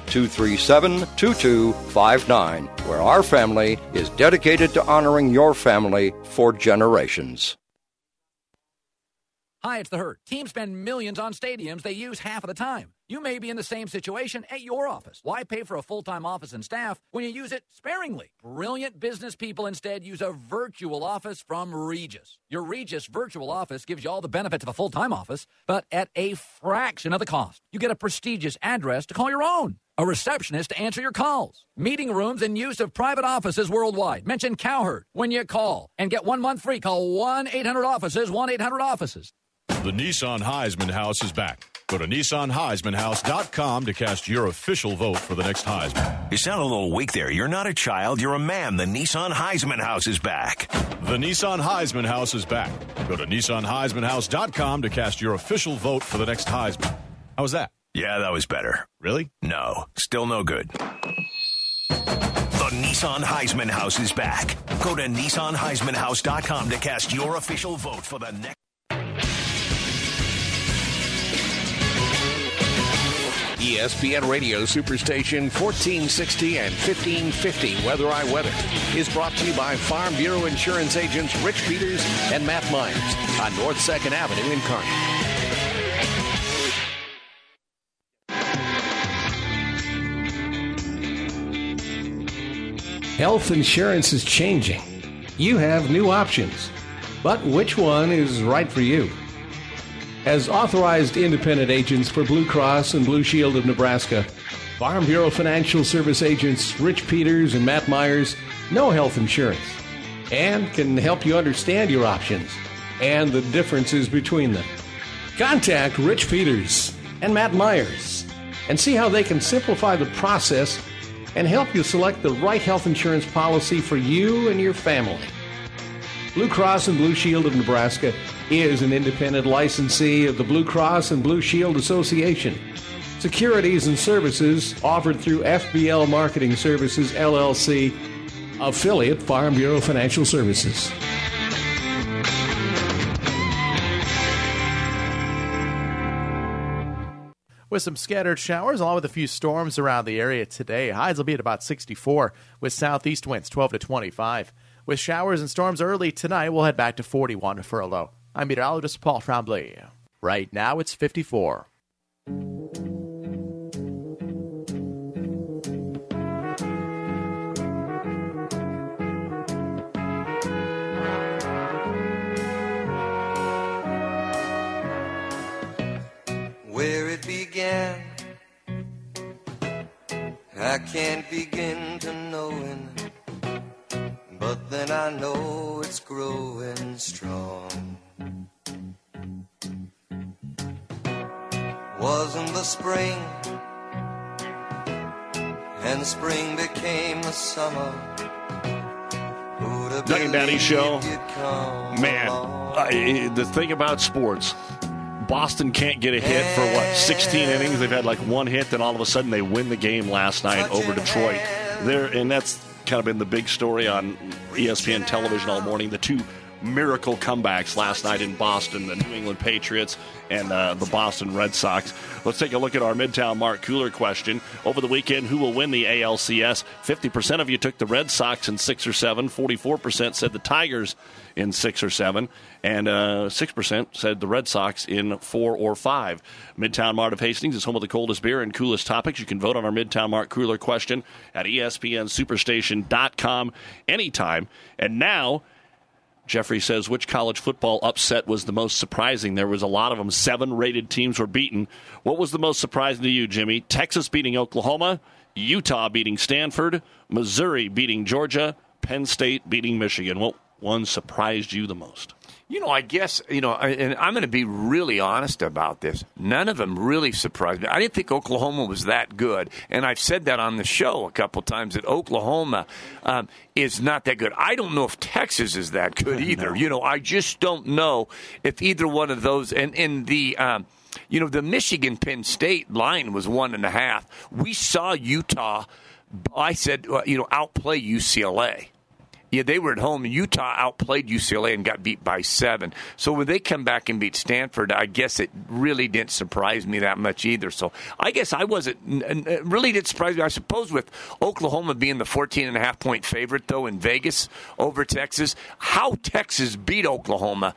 237-2259, where our family is dedicated to honoring your family for generations. Hi, it's The Herd. Teams spend millions on stadiums they use half of the time. You may be in the same situation at your office. Why pay for a full-time office and staff when you use it sparingly? Brilliant business people instead use a virtual office from Regis. Your Regis virtual office gives you all the benefits of a full-time office, but at a fraction of the cost. You get a prestigious address to call your own, a receptionist to answer your calls, meeting rooms, and use of private offices worldwide. Mention Cowherd when you call and get 1 month free. Call 1-800-OFFICES, 1-800-OFFICES. The Nissan Heisman House is back. Go to NissanHeismanHouse.com to cast your official vote for the next Heisman. You sound a little weak there. You're not a child, you're a man. The Nissan Heisman House is back. The Nissan Heisman House is back. Go to NissanHeismanHouse.com to cast your official vote for the next Heisman. How was that? Yeah, that was better. Really? No, still no good. The Nissan Heisman House is back. Go to NissanHeismanHouse.com to cast your official vote for the next. ESPN Radio Superstation 1460 and 1550 Weather I Weather is brought to you by Farm Bureau Insurance agents Rich Peters and Matt Myers on North 2nd Avenue in Kearney. Health insurance is changing. You have new options, but which one is right for you? As authorized independent agents for Blue Cross and Blue Shield of Nebraska, Farm Bureau Financial Service agents Rich Peters and Matt Myers know health insurance and can help you understand your options and the differences between them. Contact Rich Peters and Matt Myers and see how they can simplify the process and help you select the right health insurance policy for you and your family. Blue Cross and Blue Shield of Nebraska is an independent licensee of the Blue Cross and Blue Shield Association. Securities and services offered through FBL Marketing Services, LLC, affiliate Farm Bureau Financial Services. With some scattered showers, along with a few storms around the area today. Highs will be at about 64 with southeast winds 12 to 25. With showers and storms early tonight, we'll head back to 41 for a low. I'm meteorologist Paul Tremblay. Right now, it's 54. Where it began, I can't begin to knowing, but then I know it's growing strong. Wasn't the spring, and spring became the summer. Doug and Danny Show. Man, the thing about sports, Boston can't get a hit for, 16 innings? They've had one hit, then all of a sudden they win the game last night over Detroit. And that's kind of been the big story on ESPN television all morning. The two miracle comebacks last night in Boston, the New England Patriots and the Boston Red Sox. Let's take a look at our Midtown Mark Cooler question. Over the weekend, who will win the ALCS? 50% of you took the Red Sox in 6 or 7. 44% said the Tigers in 6 or 7. And 6% said the Red Sox in 4 or 5. Midtown Mart of Hastings is home of the coldest beer and coolest topics. You can vote on our Midtown Mart Cooler question at ESPNSuperstation.com anytime. And now, Jeffrey says, which college football upset was the most surprising? There was a lot of them. 7 rated teams were beaten. What was the most surprising to you, Jimmy? Texas beating Oklahoma, Utah beating Stanford, Missouri beating Georgia, Penn State beating Michigan. What one surprised you the most? I guess, and I'm going to be really honest about this. None of them really surprised me. I didn't think Oklahoma was that good. And I've said that on the show a couple times, that Oklahoma is not that good. I don't know if Texas is that good either. No. I just don't know if either one of those. And in the the Michigan-Penn State line was 1.5. We saw Utah, I said, outplay UCLA. Yeah, they were at home. Utah outplayed UCLA and got beat by 7. So when they come back and beat Stanford, I guess it really didn't surprise me that much either. So I guess I wasn't really didn't surprise me. I suppose with Oklahoma being the 14.5-point favorite, though, in Vegas over Texas, how Texas beat Oklahoma,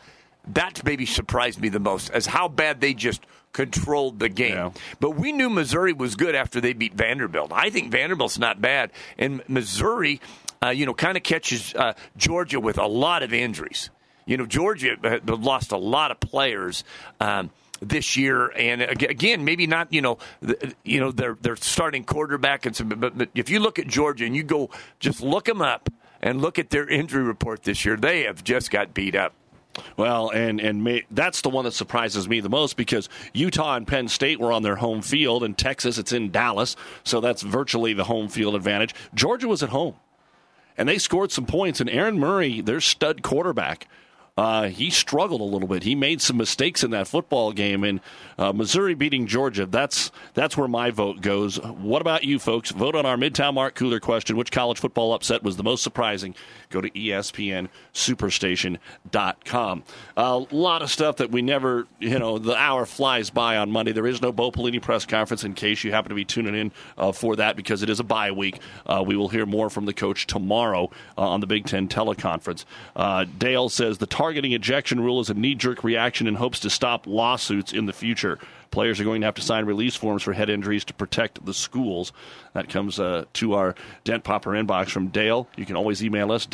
That maybe surprised me the most, as how bad they just controlled the game. Yeah. But we knew Missouri was good after they beat Vanderbilt. I think Vanderbilt's not bad. And Missouri, kind of catches Georgia with a lot of injuries. Georgia lost a lot of players this year, and again, maybe not. Their starting quarterback, and some. But if you look at Georgia and you go, just look them up and look at their injury report this year, they have just got beat up. Well, and that's the one that surprises me the most, because Utah and Penn State were on their home field, and Texas, it's in Dallas, so that's virtually the home field advantage. Georgia was at home, and they scored some points, and Aaron Murray, their stud quarterback, he struggled a little bit. He made some mistakes in that football game, and Missouri beating Georgia, that's where my vote goes. What about you, folks? Vote on our Midtown Mark Cooler question. Which college football upset was the most surprising? Go to ESPNSuperstation.com. A lot of stuff that we never, the hour flies by on Monday. There is no Bo Pelini press conference in case you happen to be tuning in for that, because it is a bye week. We will hear more from the coach tomorrow on the Big Ten teleconference. Dale says the targeting ejection rule is a knee-jerk reaction in hopes to stop lawsuits in the future. Players are going to have to sign release forms for head injuries to protect the schools. That comes to our Dent Popper inbox from Dale. You can always email us,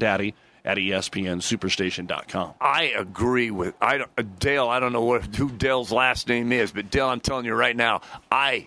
DougAndDaddy@ESPNSuperstation.com. I agree with Dale. I don't know who Dale's last name is, but Dale, I'm telling you right now, I'm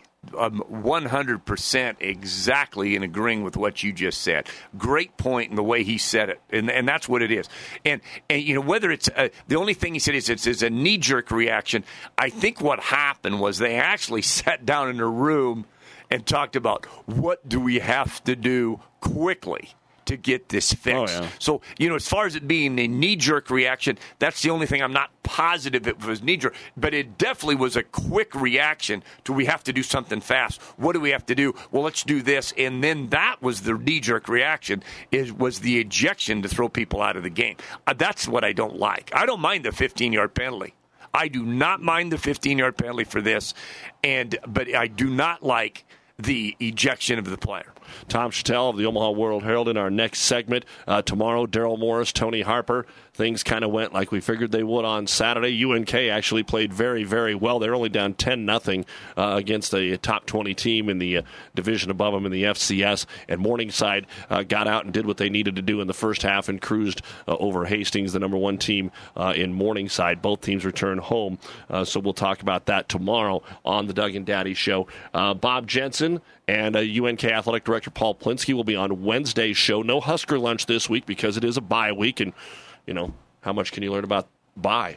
100% exactly in agreeing with what you just said. Great point in the way he said it, and that's what it is. And whether it's the only thing he said is it's a knee-jerk reaction. I think what happened was they actually sat down in a room and talked about what do we have to do quickly to get this fixed. Oh, yeah. So, as far as it being a knee-jerk reaction, that's the only thing I'm not positive it was knee-jerk. But it definitely was a quick reaction to we have to do something fast. What do we have to do? Well, let's do this. And then that was the knee-jerk reaction, was the ejection to throw people out of the game. That's what I don't like. I don't mind the 15-yard penalty. I do not mind the 15-yard penalty for this, but I do not like the ejection of the player. Tom Chattel of the Omaha World Herald in our next segment. Tomorrow, Daryl Morris, Tony Harper. Things kind of went like we figured they would on Saturday. UNK actually played very, very well. They're only down 10-0 against a top 20 team in the division above them in the FCS. And Morningside got out and did what they needed to do in the first half and cruised over Hastings, the number one team in Morningside. Both teams return home. So we'll talk about that tomorrow on the Doug and Daddy Show. Bob Jensen and UNK Athletic Director Paul Plinski will be on Wednesday's show. No Husker lunch this week because it is a bye week, and how much can you learn about bye?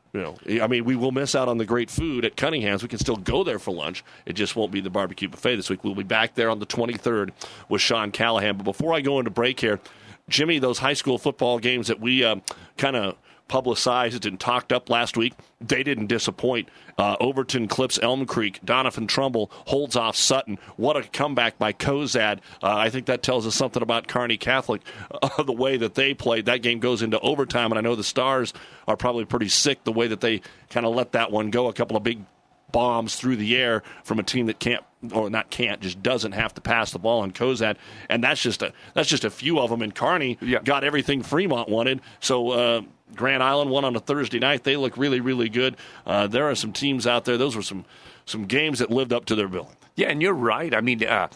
We will miss out on the great food at Cunningham's. We can still go there for lunch. It just won't be the barbecue buffet this week. We'll be back there on the 23rd with Sean Callahan. But before I go into break here, Jimmy, those high school football games that we kind of publicized and talked up last week, they didn't disappoint. Overton clips Elm Creek. Doniphan Trumbull holds off Sutton. What a comeback by Cozad. I think that tells us something about Kearney Catholic, the way that they played. That game goes into overtime, and I know the Stars are probably pretty sick the way that they kind of let that one go. A couple of big bombs through the air from a team that just doesn't have to pass the ball on Cozad, and that's just a few of them. And Kearney got everything Fremont wanted. So Grand Island won on a Thursday night. They look really, really good. There are some teams out there. Those were some games that lived up to their billing. Yeah, and you're right. I mean,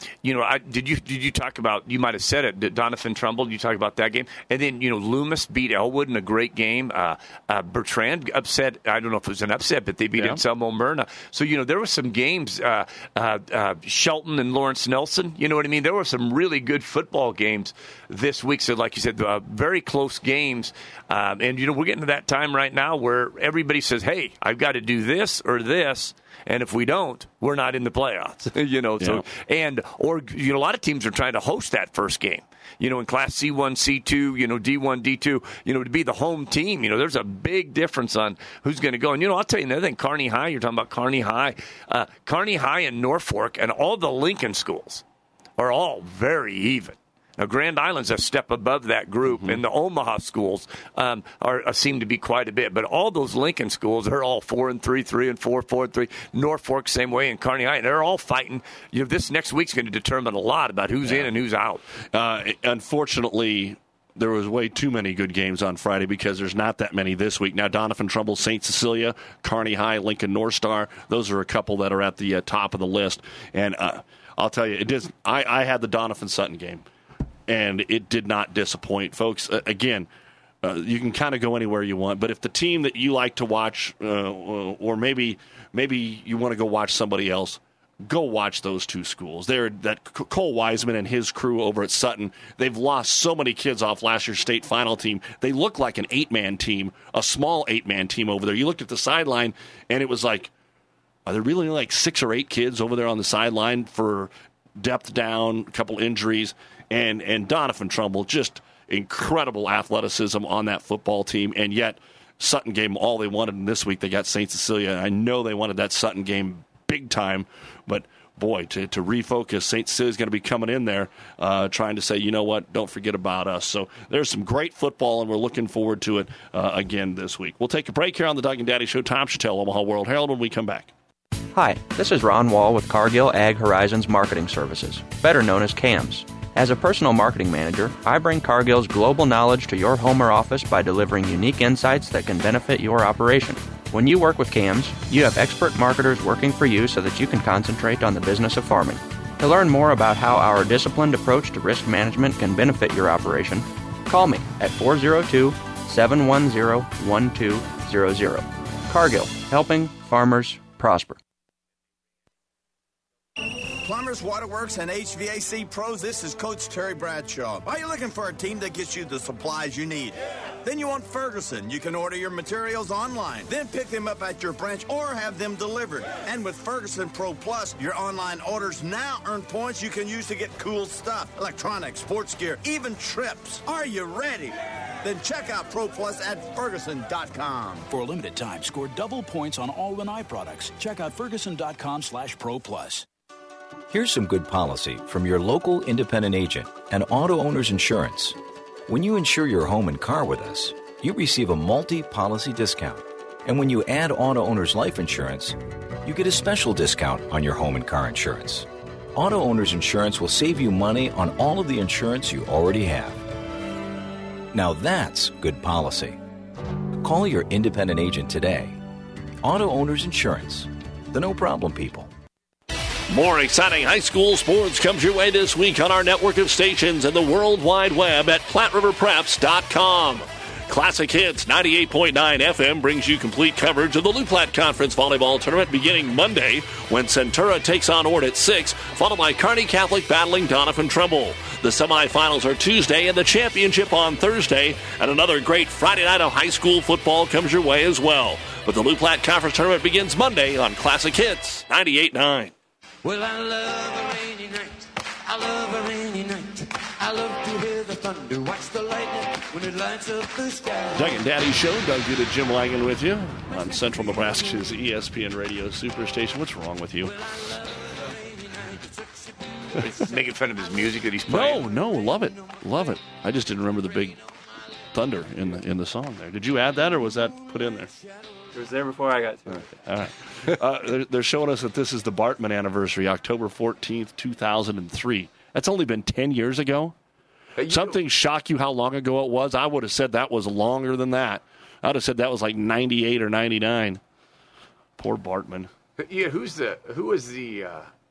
did you talk about? You might have said it. Doniphan Trumbull. You talk about that game, and then Loomis beat Elwood in a great game. Bertrand upset. I don't know if it was an upset, but they beat Anselmo Myrna. So there were some games. Shelton and Lawrence Nelson. You know what I mean? There were some really good football games this week. So, like you said, very close games. And we're getting to that time right now where everybody says, "Hey, I've got to do this or this." And if we don't, we're not in the playoffs. So a lot of teams are trying to host that first game. In Class C1, C2, D1, D2, to be the home team. There's a big difference on who's going to go. And I'll tell you another thing. Kearney High. You're talking about Kearney High. Kearney High and Norfolk and all the Lincoln schools are all very even. Now, Grand Island's a step above that group, and the Omaha schools seem to be quite a bit. But all those Lincoln schools, they're all 4-3, 3-4, 4-3. Norfolk, same way, and Kearney High. They're all fighting. This next week's going to determine a lot about who's in and who's out. Unfortunately, there was way too many good games on Friday because there's not that many this week. Now, Doniphan Trumbull, St. Cecilia, Kearney High, Lincoln North Star, those are a couple that are at the top of the list. And I'll tell you, I had the Doniphan Sutton game, and it did not disappoint. Folks, again, you can kind of go anywhere you want, but if the team that you like to watch, or maybe you want to go watch somebody else, go watch those two schools. Cole Wiseman and his crew over at Sutton, they've lost so many kids off last year's state final team. They look like an 8-man team, a small 8-man team over there. You looked at the sideline, and it was like, are there really like 6 or 8 kids over there on the sideline for depth down, a couple injuries? And Doniphan Trumbull, just incredible athleticism on that football team, and yet Sutton gave them all they wanted, and this week they got St. Cecilia. I know they wanted that Sutton game big time, but boy, to refocus, St. Cecilia's going to be coming in there trying to say, you know what, don't forget about us. So there's some great football, and we're looking forward to it again this week. We'll take a break here on the Doug and Daddy Show. Tom Chattel, Omaha World Herald, when we come back. Hi, this is Ron Wall with Cargill Ag Horizons Marketing Services, better known as CAMS. As a personal marketing manager, I bring Cargill's global knowledge to your home or office by delivering unique insights that can benefit your operation. When you work with CAMS, you have expert marketers working for you so that you can concentrate on the business of farming. To learn more about how our disciplined approach to risk management can benefit your operation, call me at 402-710-1200. Cargill, helping farmers prosper. Plumbers, waterworks, and HVAC pros, this is Coach Terry Bradshaw. Are you looking for a team that gets you the supplies you need? Then you want Ferguson. You can order your materials online, then pick them up at your branch or have them delivered. And with Ferguson Pro Plus, your online orders now earn points you can use to get cool stuff, electronics, sports gear, even trips. Are you ready? Then check out Pro Plus at Ferguson.com. For a limited time, score double points on all Lanai products. Check out Ferguson.com/Pro Plus. Here's some good policy from your local independent agent and Auto Owners Insurance. When you insure your home and car with us, you receive a multi-policy discount. And when you add Auto Owners Life Insurance, you get a special discount on your home and car insurance. Auto Owners Insurance will save you money on all of the insurance you already have. Now that's good policy. Call your independent agent today. Auto Owners Insurance, the no-problem people. More exciting high school sports comes your way this week on our network of stations and the World Wide Web at PlatteRiverPreps.com. Classic Hits 98.9 FM brings you complete coverage of the Loup Platte Conference Volleyball Tournament beginning Monday when Centura takes on Ord at 6, followed by Kearney Catholic battling Doniphan Trumbull. The semifinals are Tuesday and the championship on Thursday, and another great Friday night of high school football comes your way as well. But the Loup Platte Conference Tournament begins Monday on Classic Hits 98.9. Well, I love a rainy night. I love a rainy night. I love to hear the thunder, watch the lightning when it lights up the sky. Doug and Daddy Show. Doug Good and Jim Wagon with you on Central Nebraska's ESPN Radio Superstation. What's wrong with you? Making fun of his music that he's playing. No, love it. Love it. I just didn't remember the big thunder in the song there. Did you add that, or was that put in there? It was there before I got to it. All right. They're showing us that this is the Bartman anniversary, October 14th, 2003. That's only been 10 years ago. Something shock you how long ago it was? I would have said that was longer than that. I would have said that was like 98 or 99. Poor Bartman. Yeah, who was the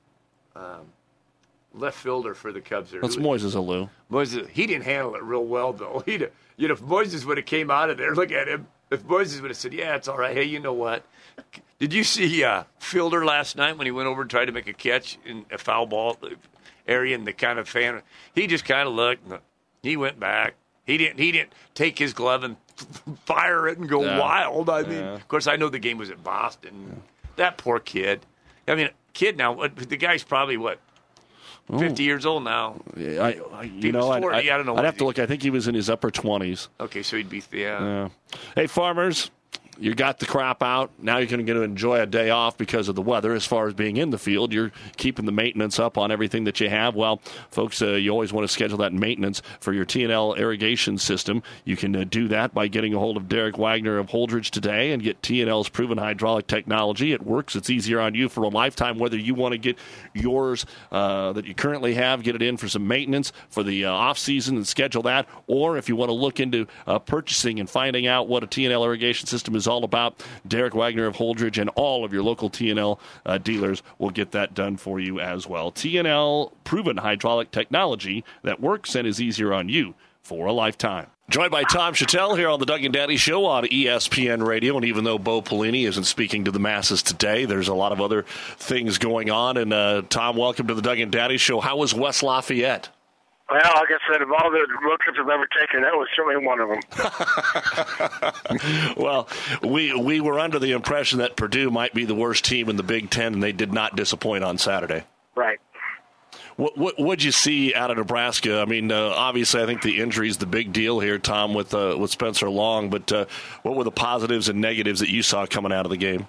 left fielder for the Cubs there? That's Moises Alou. Moises, he didn't handle it real well, though. If Moises would have came out of there, look at him. If Moises would have said, yeah, it's all right. Hey, you know what? Did you see Fielder last night when he went over and tried to make a catch in a foul ball area and the kind of fan? He just kind of looked. He went back. He didn't take his glove and fire it and go wild. I mean, of course, I know the game was at Boston. Yeah. That poor kid. I mean, now, the guy's probably, 50 years old now. Yeah, I don't know. I'd have to look. I think he was in his upper 20s. Okay, so he'd be, yeah. Hey, farmers, you got the crop out. Now you're going to enjoy a day off because of the weather. As far as being in the field, you're keeping the maintenance up on everything that you have. Well, folks, you always want to schedule that maintenance for your T&L irrigation system. You can do that by getting a hold of Derek Wagner of Holdridge today and get T&L's proven hydraulic technology. It works. It's easier on you for a lifetime, whether you want to get yours that you currently have, get it in for some maintenance for the off season and schedule that, or if you want to look into purchasing and finding out what a T&L irrigation system is all about, Derek Wagner of Holdridge and all of your local T&L dealers will get that done for you as well. T&L proven hydraulic technology that works and is easier on you for a lifetime. Joined by Tom Chattel here on the Doug and Daddy Show on ESPN Radio. And even though Bo Pelini isn't speaking to the masses today, there's a lot of other things going on. And Tom, welcome to the Doug and Daddy Show. How was West Lafayette? Well, like I said, of all the road trips I've ever taken, that was certainly one of them. Well, we were under the impression that Purdue might be the worst team in the Big Ten, and they did not disappoint on Saturday. Right. What'd you see out of Nebraska? I mean, obviously, I think the injury is the big deal here, Tom, with Spencer Long. But what were the positives and negatives that you saw coming out of the game?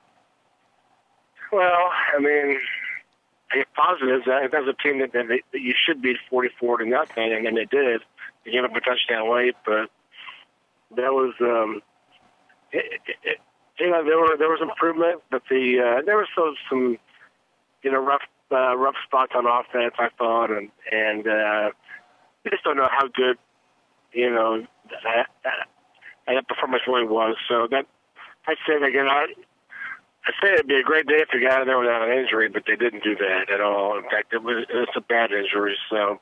Well, I mean, the positives, that was a team that you should beat 44-0, and then they did. They gave up a touchdown late, but that was, there was improvement, but there was some rough spots on offense, I thought, and we just don't know how good, that performance really was. So that, I'd say again, I say it'd be a great day if you got out of there without an injury, but they didn't do that at all. In fact, it's a bad injury. So,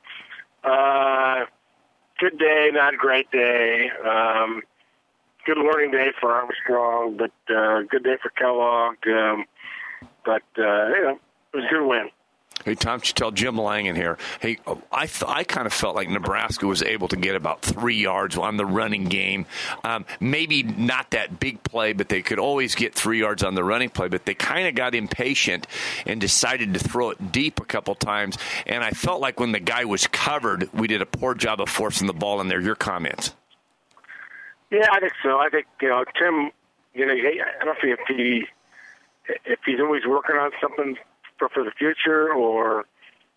good day, not a great day. Good learning day for Armstrong, but good day for Kellogg. But it was a good win. Hey, Tom Chattel, Jim Langen here. Hey, I kind of felt like Nebraska was able to get about 3 yards on the running game. Maybe not that big play, but they could always get 3 yards on the running play. But they kind of got impatient and decided to throw it deep a couple times. And I felt like when the guy was covered, we did a poor job of forcing the ball in there. Your comments? Yeah, I think so. I think, Tim, I don't know if he's always working on something for the future, or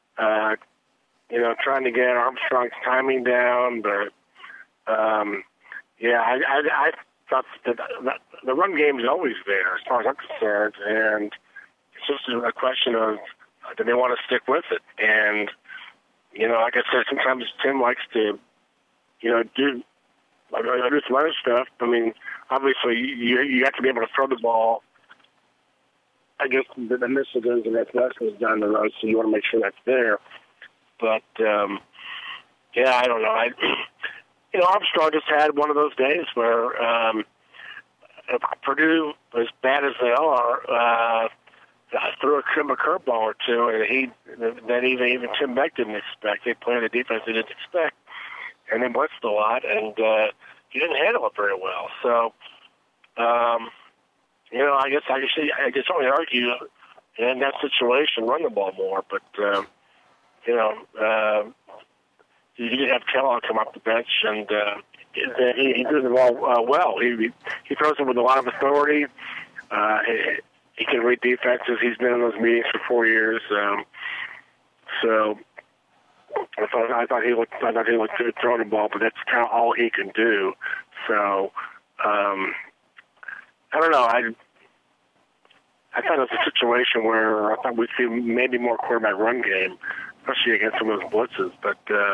trying to get Armstrong's timing down. But I thought that the run game is always there as far as I'm concerned, and it's just a question of do they want to stick with it? And like I said, sometimes Tim likes to do some other stuff. I mean, obviously you have to be able to throw the ball. I guess the Michigans and Northwestern's down the road, so you want to make sure that's there. But, I don't know. Armstrong just had one of those days where Purdue, as bad as they are, threw him a curveball or two, and even Tim Beck didn't expect. They played a defense they didn't expect, and they blitzed a lot, and he didn't handle it very well. So, I guess I could certainly argue in that situation run the ball more, but you did have Kellogg come off the bench, and he does the ball well. He throws it with a lot of authority. He can read defenses. He's been in those meetings for 4 years. So I thought he looked good throwing the ball, but that's kind of all he can do. So. I don't know. I thought it was a situation where I thought we'd see maybe more quarterback run game, especially against some of those blitzes. But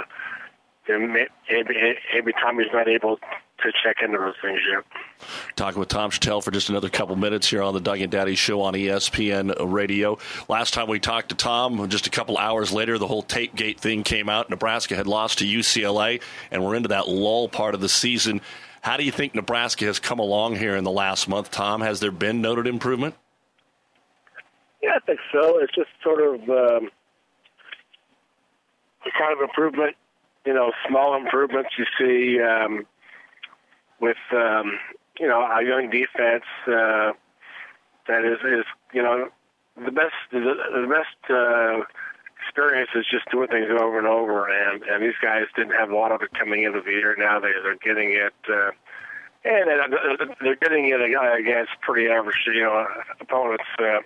maybe Tommy's not able to check into those things yet. Talking with Tom Chattel for just another couple minutes here on the Doug and Daddy Show on ESPN Radio. Last time we talked to Tom, just a couple hours later, the whole Tapegate thing came out. Nebraska had lost to UCLA, and we're into that lull part of the season. How do you think Nebraska has come along here in the last month, Tom? Has there been noted improvement? Yeah, I think so. It's just sort of the kind of improvement, small improvements you see with, our young defense that is the best experience is just doing things over and over, and these guys didn't have a lot of it coming into the year. Now they're getting it, And they're getting it against pretty average, opponents.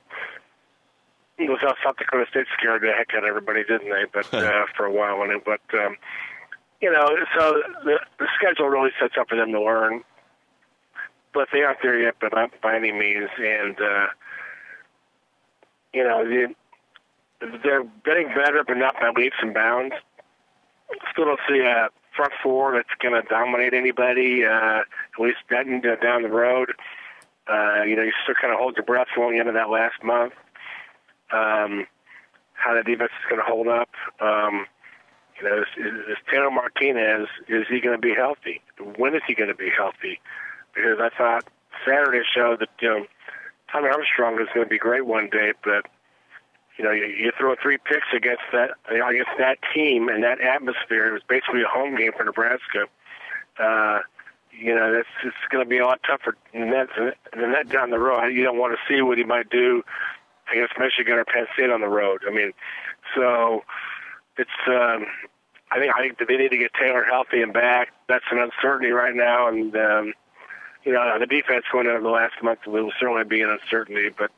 South Dakota State scared the heck out of everybody, didn't they? But for a while, so the schedule really sets up for them to learn. But they aren't there yet, but not by any means. And they're getting better, but not by leaps and bounds. Still don't see a front four that's going to dominate anybody, at least down the road. You still kind of hold your breath going into that last month. How the defense is going to hold up. Is Taylor Martinez, is he going to be healthy? When is he going to be healthy? Because I thought Saturday showed that, Tommy Armstrong is going to be great one day, but, you throw 3 picks against that team and that atmosphere. It was basically a home game for Nebraska. It's going to be a lot tougher than that down the road. You don't want to see what he might do against Michigan or Penn State on the road. So it's. I think that they need to get Taylor healthy and back. That's an uncertainty right now, and the defense going into the last month will certainly be an uncertainty. But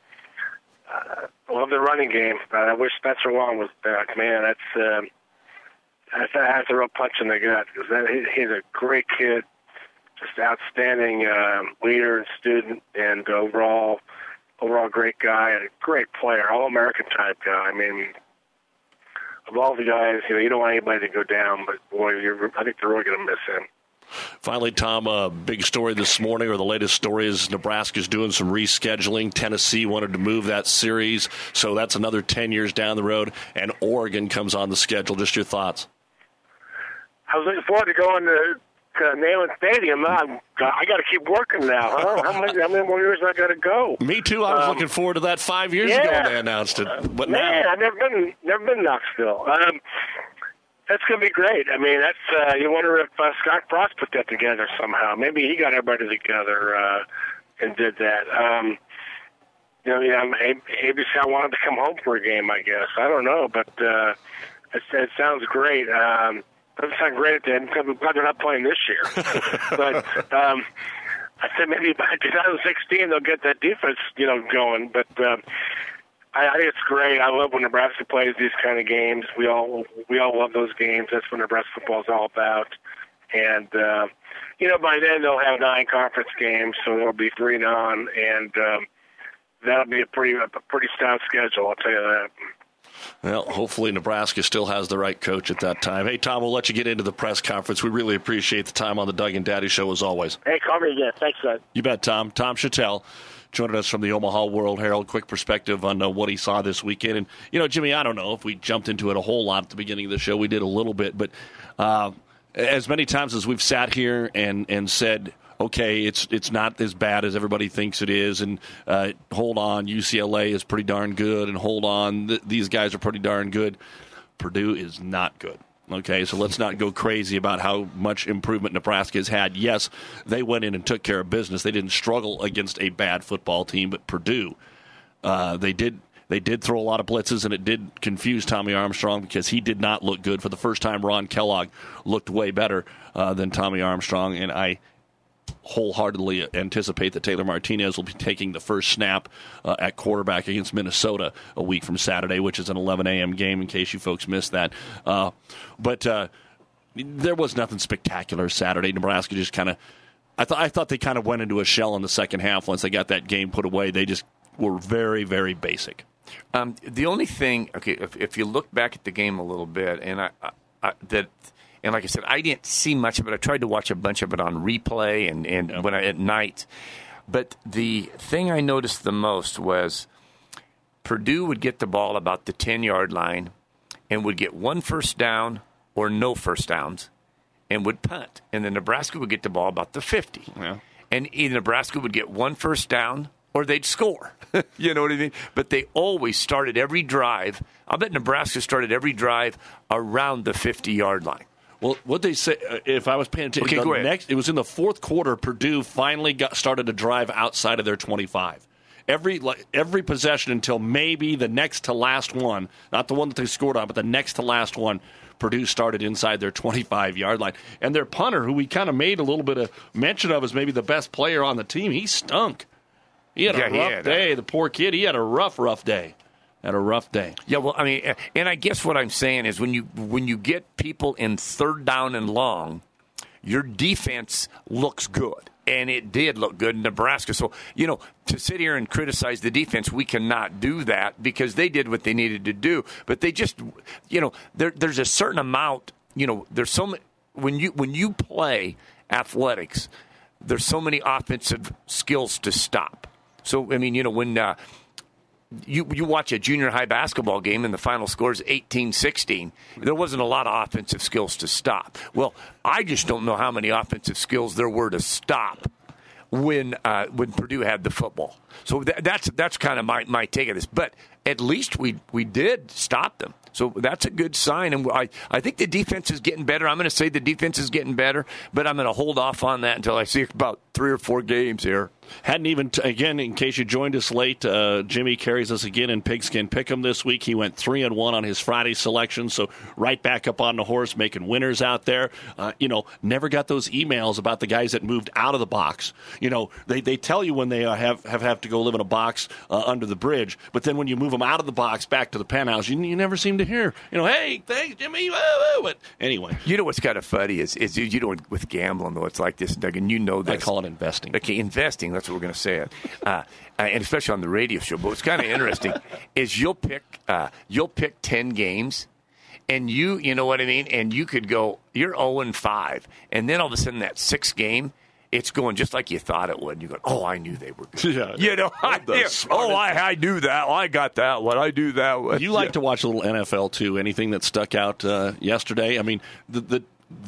I love the running game. I wish Spencer Long was back. Man, that's a real punch in the gut because he's a great kid, just outstanding leader and student, and overall great guy and a great player, All-American type guy. Of all the guys, you don't want anybody to go down, but boy, I think they're really going to miss him. Finally, Tom, a big story this morning, or the latest story, is Nebraska's doing some rescheduling. Tennessee wanted to move that series, so that's another 10 years down the road, and Oregon comes on the schedule. Just your thoughts. I was looking forward to going to Neyland Stadium. I got to keep working now, huh? How many more years I got to go? Me too. I was looking forward to that 5 years ago when they announced it. But man, now, I've never been to Knoxville. That's going to be great. That's you wonder if Scott Frost put that together somehow. Maybe he got everybody together and did that. ABC wanted to come home for a game, I guess. I don't know, but it sounds great. Doesn't sound great at the end. I'm glad they're not playing this year. But I said maybe by 2016 they'll get that defense, going. But I think it's great. I love when Nebraska plays these kind of games. We all love those games. That's what Nebraska football is all about. And by then they'll have 9 conference games, so there'll be 3 non, and that'll be a pretty stout schedule. I'll tell you that. Well, hopefully Nebraska still has the right coach at that time. Hey, Tom, we'll let you get into the press conference. We really appreciate the time on the Doug and Daddy Show, as always. Hey, call me again. Thanks, Doug. You bet, Tom. Tom Chattel joining us from the Omaha World-Herald. Quick perspective on what he saw this weekend. And, Jimmy, I don't know if we jumped into it a whole lot at the beginning of the show. We did a little bit. But as many times as we've sat here and said, okay, it's not as bad as everybody thinks it is, and hold on, UCLA is pretty darn good, and hold on, these guys are pretty darn good. Purdue is not good. Okay, so let's not go crazy about how much improvement Nebraska has had. Yes, they went in and took care of business. They didn't struggle against a bad football team, but Purdue, they did throw a lot of blitzes, and it did confuse Tommy Armstrong because he did not look good. For the first time, Ron Kellogg looked way better than Tommy Armstrong, and I wholeheartedly anticipate that Taylor Martinez will be taking the first snap at quarterback against Minnesota a week from Saturday, which is an 11 a.m. game in case you folks missed that. But there was nothing spectacular Saturday. Nebraska just kind of I thought they kind of went into a shell in the second half once they got that game put away. They just were very, very basic. The only thing, okay, if you look back at the game a little bit, and and like I said, I didn't see much of it. I tried to watch a bunch of it on replay and when at night. But the thing I noticed the most was Purdue would get the ball about the 10-yard line and would get 1 first down or no first downs and would punt. And then Nebraska would get the ball about the 50. Yeah. And either Nebraska would get 1 first down or they'd score. You know what I mean? But they always started every drive. I'll bet Nebraska started every drive around the 50-yard line. Well, what they say, if I was paying attention, okay, go ahead. It was in the fourth quarter, Purdue finally started to drive outside of their 25. every possession until maybe the next to last one, not the one that they scored on, but the next to last one, Purdue started inside their 25-yard line. And their punter, who we kind of made a little bit of mention of as maybe the best player on the team, he stunk. He had a rough day. The poor kid, he had a rough day. Had a rough day. Yeah, well, I mean, and I guess what I'm saying is when you get people in third down and long, your defense looks good. And it did look good in Nebraska. So, to sit here and criticize the defense, we cannot do that because they did what they needed to do. But they just, there's a certain amount, there's so many, when you play athletics, there's so many offensive skills to stop. So, I mean, when you watch a junior high basketball game and the final score is 18-16, there wasn't a lot of offensive skills to stop. Well, I just don't know how many offensive skills there were to stop when Purdue had the football. So that's kind of my take of this. But at least we did stop them. So that's a good sign. And I think the defense is getting better. I'm going to say the defense is getting better, but I'm going to hold off on that until I see about 3 or 4 games here. Hadn't even, again, in case you joined us late, Jimmy carries us again in Pigskin Pick'em this week. He went 3-1 on his Friday selection, so right back up on the horse, making winners out there. Never got those emails about the guys that moved out of the box. They tell you when they have to go live in a box under the bridge, but then when you move them out of the box back to the penthouse, you never seem to hear, hey, thanks, Jimmy. But anyway. What's kind of funny is with gambling, though, it's like this, Doug, and this. I call it investing. Okay, investing. That's what we're going to say it, and especially on the radio show. But what's kind of interesting is you'll pick 10 games, and you know what I mean, and you could go you're 0-5, and then all of a sudden that 6th game, it's going just like you thought it would. And you go, oh, I knew they were good. Yeah, I knew that. I got that one. I do that one. You like to watch a little NFL too. Anything that stuck out yesterday? I mean, the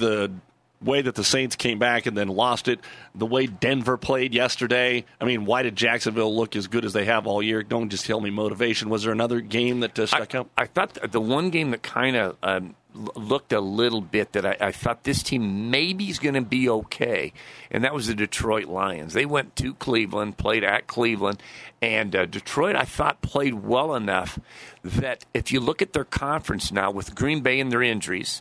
way that the Saints came back and then lost it, the way Denver played yesterday. I mean, why did Jacksonville look as good as they have all year? Don't just tell me motivation. Was there another game that stuck out? I thought the one game that kind of looked a little bit that I thought this team maybe is going to be okay, and that was the Detroit Lions. They went to Cleveland, played at Cleveland, and Detroit, I thought, played well enough that if you look at their conference now with Green Bay and their injuries,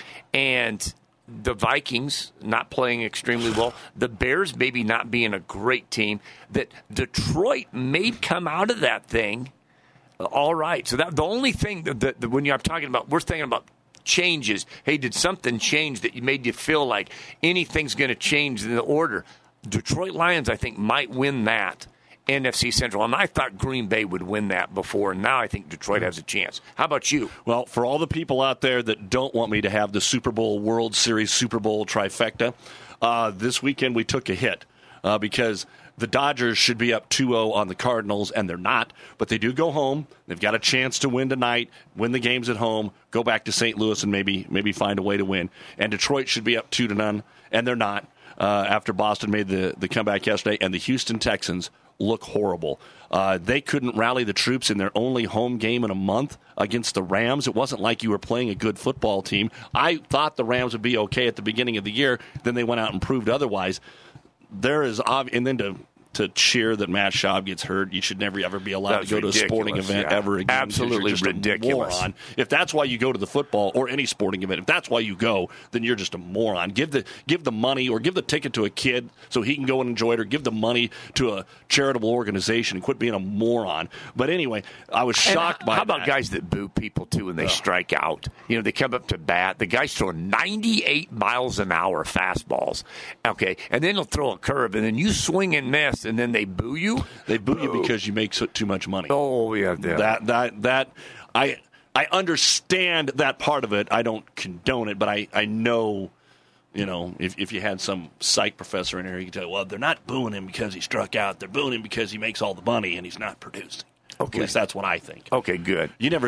and the Vikings not playing extremely well, the Bears maybe not being a great team, that Detroit may come out of that thing all right. So that the only thing that when I'm talking about, we're thinking about changes. Hey, did something change that made you feel like anything's going to change in the order? Detroit Lions, I think, might win that NFC Central. And I thought Green Bay would win that before, and now I think Detroit has a chance. How about you? Well, for all the people out there that don't want me to have the Super Bowl, World Series, Super Bowl trifecta, this weekend we took a hit because the Dodgers should be up 2-0 on the Cardinals, and they're not. But they do go home. They've got a chance to win tonight, win the games at home, go back to St. Louis, and maybe find a way to win. And Detroit should be up 2-0, and they're not after Boston made the comeback yesterday. And the Houston Texans look horrible. They couldn't rally the troops in their only home game in a month against the Rams. It wasn't like you were playing a good football team. I thought the Rams would be okay at the beginning of the year. Then they went out and proved otherwise. There is, and then to cheer that Matt Schaub gets hurt, you should never ever be allowed to go to a sporting event ever again. Absolutely just ridiculous. A moron. If that's why you go to the football or any sporting event, if that's why you go, then you're just a moron. Give the money or give the ticket to a kid so he can go and enjoy it, or give the money to a charitable organization and quit being a moron. But anyway, I was shocked by that. How about guys that boo people too when they strike out? You know, they come up to bat. The guy's throwing 98 miles an hour fastballs. Okay, and then he'll throw a curve, and then you swing and miss, and then they boo you. They boo you because you make too much money. Oh yeah, that I understand that part of it. I don't condone it, but I know. You know, if you had some psych professor in here, you could tell, well, they're not booing him because he struck out. They're booing him because he makes all the money and he's not producing. Okay. At least that's what I think. Okay, good.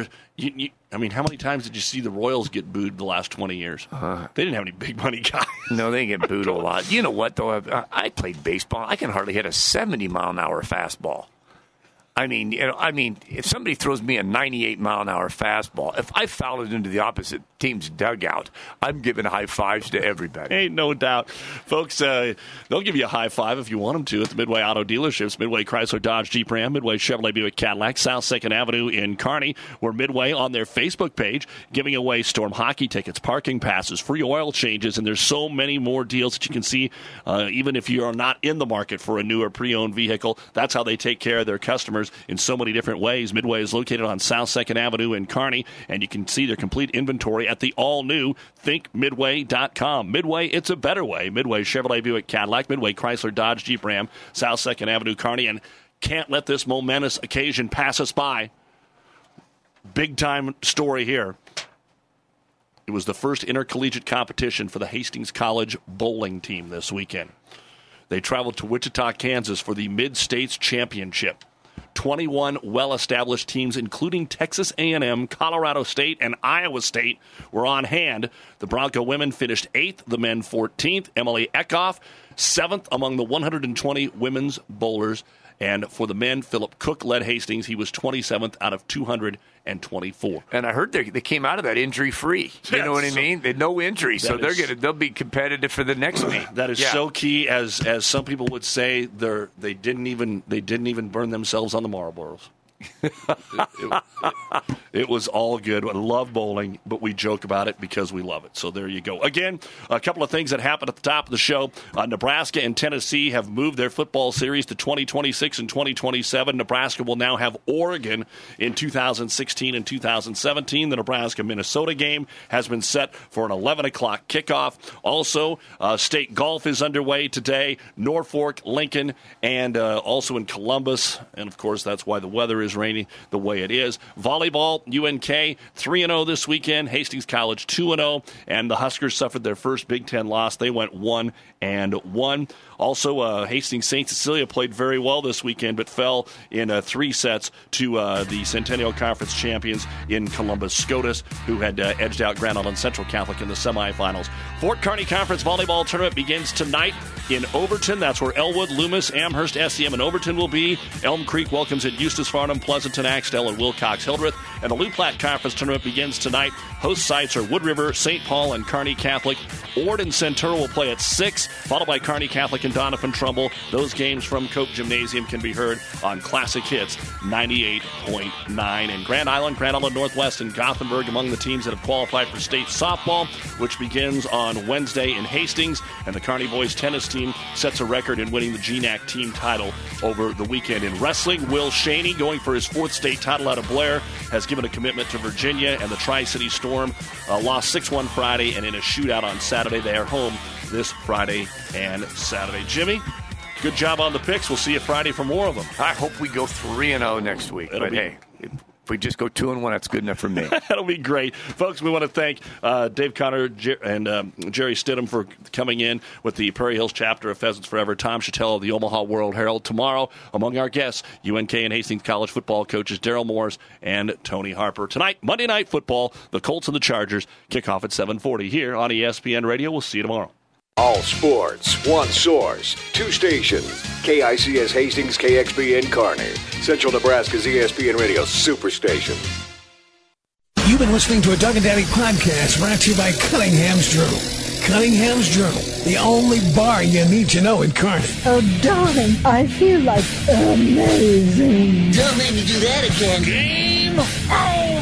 I mean, how many times did you see the Royals get booed the last 20 years? They didn't have any big money guys. No, they get booed a lot. You know what, though? I played baseball. I can hardly hit a 70-mile-an-hour fastball. I mean, if somebody throws me a 98-mile-an-hour fastball, if I foul it into the opposite team's dugout, I'm giving high fives to everybody. Ain't no doubt. Folks, they'll give you a high five if you want them to at the Midway Auto Dealerships, Midway Chrysler Dodge Jeep Ram, Midway Chevrolet Buick Cadillac, South 2nd Avenue in Kearney. We're Midway on their Facebook page giving away Storm hockey tickets, parking passes, free oil changes, and there's so many more deals that you can see even if you are not in the market for a new or pre-owned vehicle. That's how they take care of their customers in so many different ways. Midway is located on South 2nd Avenue in Kearney, and you can see their complete inventory at the all-new thinkmidway.com. Midway, it's a better way. Midway Chevrolet Buick Cadillac, Midway Chrysler Dodge Jeep Ram, South 2nd Avenue, Kearney, and can't let this momentous occasion pass us by. Big-time story here. It was the first intercollegiate competition for the Hastings College bowling team this weekend. They traveled to Wichita, Kansas for the Mid-States Championship. 21 well-established teams, including Texas A&M, Colorado State, and Iowa State, were on hand. The Bronco women finished 8th, the men 14th. Emily Eckhoff, 7th among the 120 women's bowlers. And for the men, Philip Cook led Hastings. He was 27th out of 224. And I heard they came out of that injury-free. You know what I mean? They had no injury, so they'll be competitive for the next meet. That is so key. As some people would say, they didn't even burn themselves on the Marlboros. It was all good. I love bowling, but we joke about it because we love it. So there you go. Again, a couple of things that happened at the top of the show. Nebraska and Tennessee have moved their football series to 2026 and 2027. Nebraska will now have Oregon in 2016 and 2017. The Nebraska-Minnesota game has been set for an 11 o'clock kickoff. Also, state golf is underway today. Norfolk, Lincoln, and also in Columbus. And, of course, that's why the weather is rainy the way it is. Volleyball, UNK 3-0 this weekend. Hastings College 2-0. And the Huskers suffered their first Big Ten loss. They went 1-1. Also, Hastings St. Cecilia played very well this weekend, but fell in 3 sets to the Centennial Conference champions in Columbus SCOTUS, who had edged out Grand Island Central Catholic in the semifinals. Fort Kearney Conference Volleyball Tournament begins tonight in Overton. That's where Elwood, Loomis, Amherst, SEM, and Overton will be. Elm Creek welcomes at Eustis Farnham, Pleasanton, Axtell, and Wilcox Hildreth. And the Loup Platte Conference Tournament begins tonight. Host sites are Wood River, St. Paul, and Kearney Catholic. Ord and Centura will play at 6, followed by Kearney Catholic and Doniphan Trumbull. Those games from Cope Gymnasium can be heard on Classic Hits 98.9. And Grand Island Northwest, and Gothenburg among the teams that have qualified for state softball, which begins on Wednesday in Hastings. And the Kearney boys tennis team sets a record in winning the GNAC team title over the weekend. In wrestling, Will Shaney, going for his 4th state title out of Blair, has given a commitment to Virginia, and the Tri-City Storm lost 6-1 Friday, and in a shootout on Saturday. They are home this Friday and Saturday. Jimmy, good job on the picks. We'll see you Friday for more of them. I hope we go 3-0 next week. Hey, if we just go 2-1, that's good enough for me. That'll be great. Folks, we want to thank Dave Connor and Jerry Stidham for coming in with the Prairie Hills chapter of Pheasants Forever. Tom Chattel of the Omaha World Herald. Tomorrow, among our guests, UNK and Hastings College football coaches Daryl Morris and Tony Harper. Tonight, Monday Night Football, the Colts and the Chargers kick off at 7:40 here on ESPN Radio. We'll see you tomorrow. All sports, one source, 2 stations. KICS Hastings, KXB in Kearney. Central Nebraska's ESPN Radio Superstation. You've been listening to a Doug and Daddy podcast brought to you by Cunningham's Journal. Cunningham's Journal, the only bar you need to know in Kearney. Oh, darling, I feel like amazing. Don't make me do that again. Game.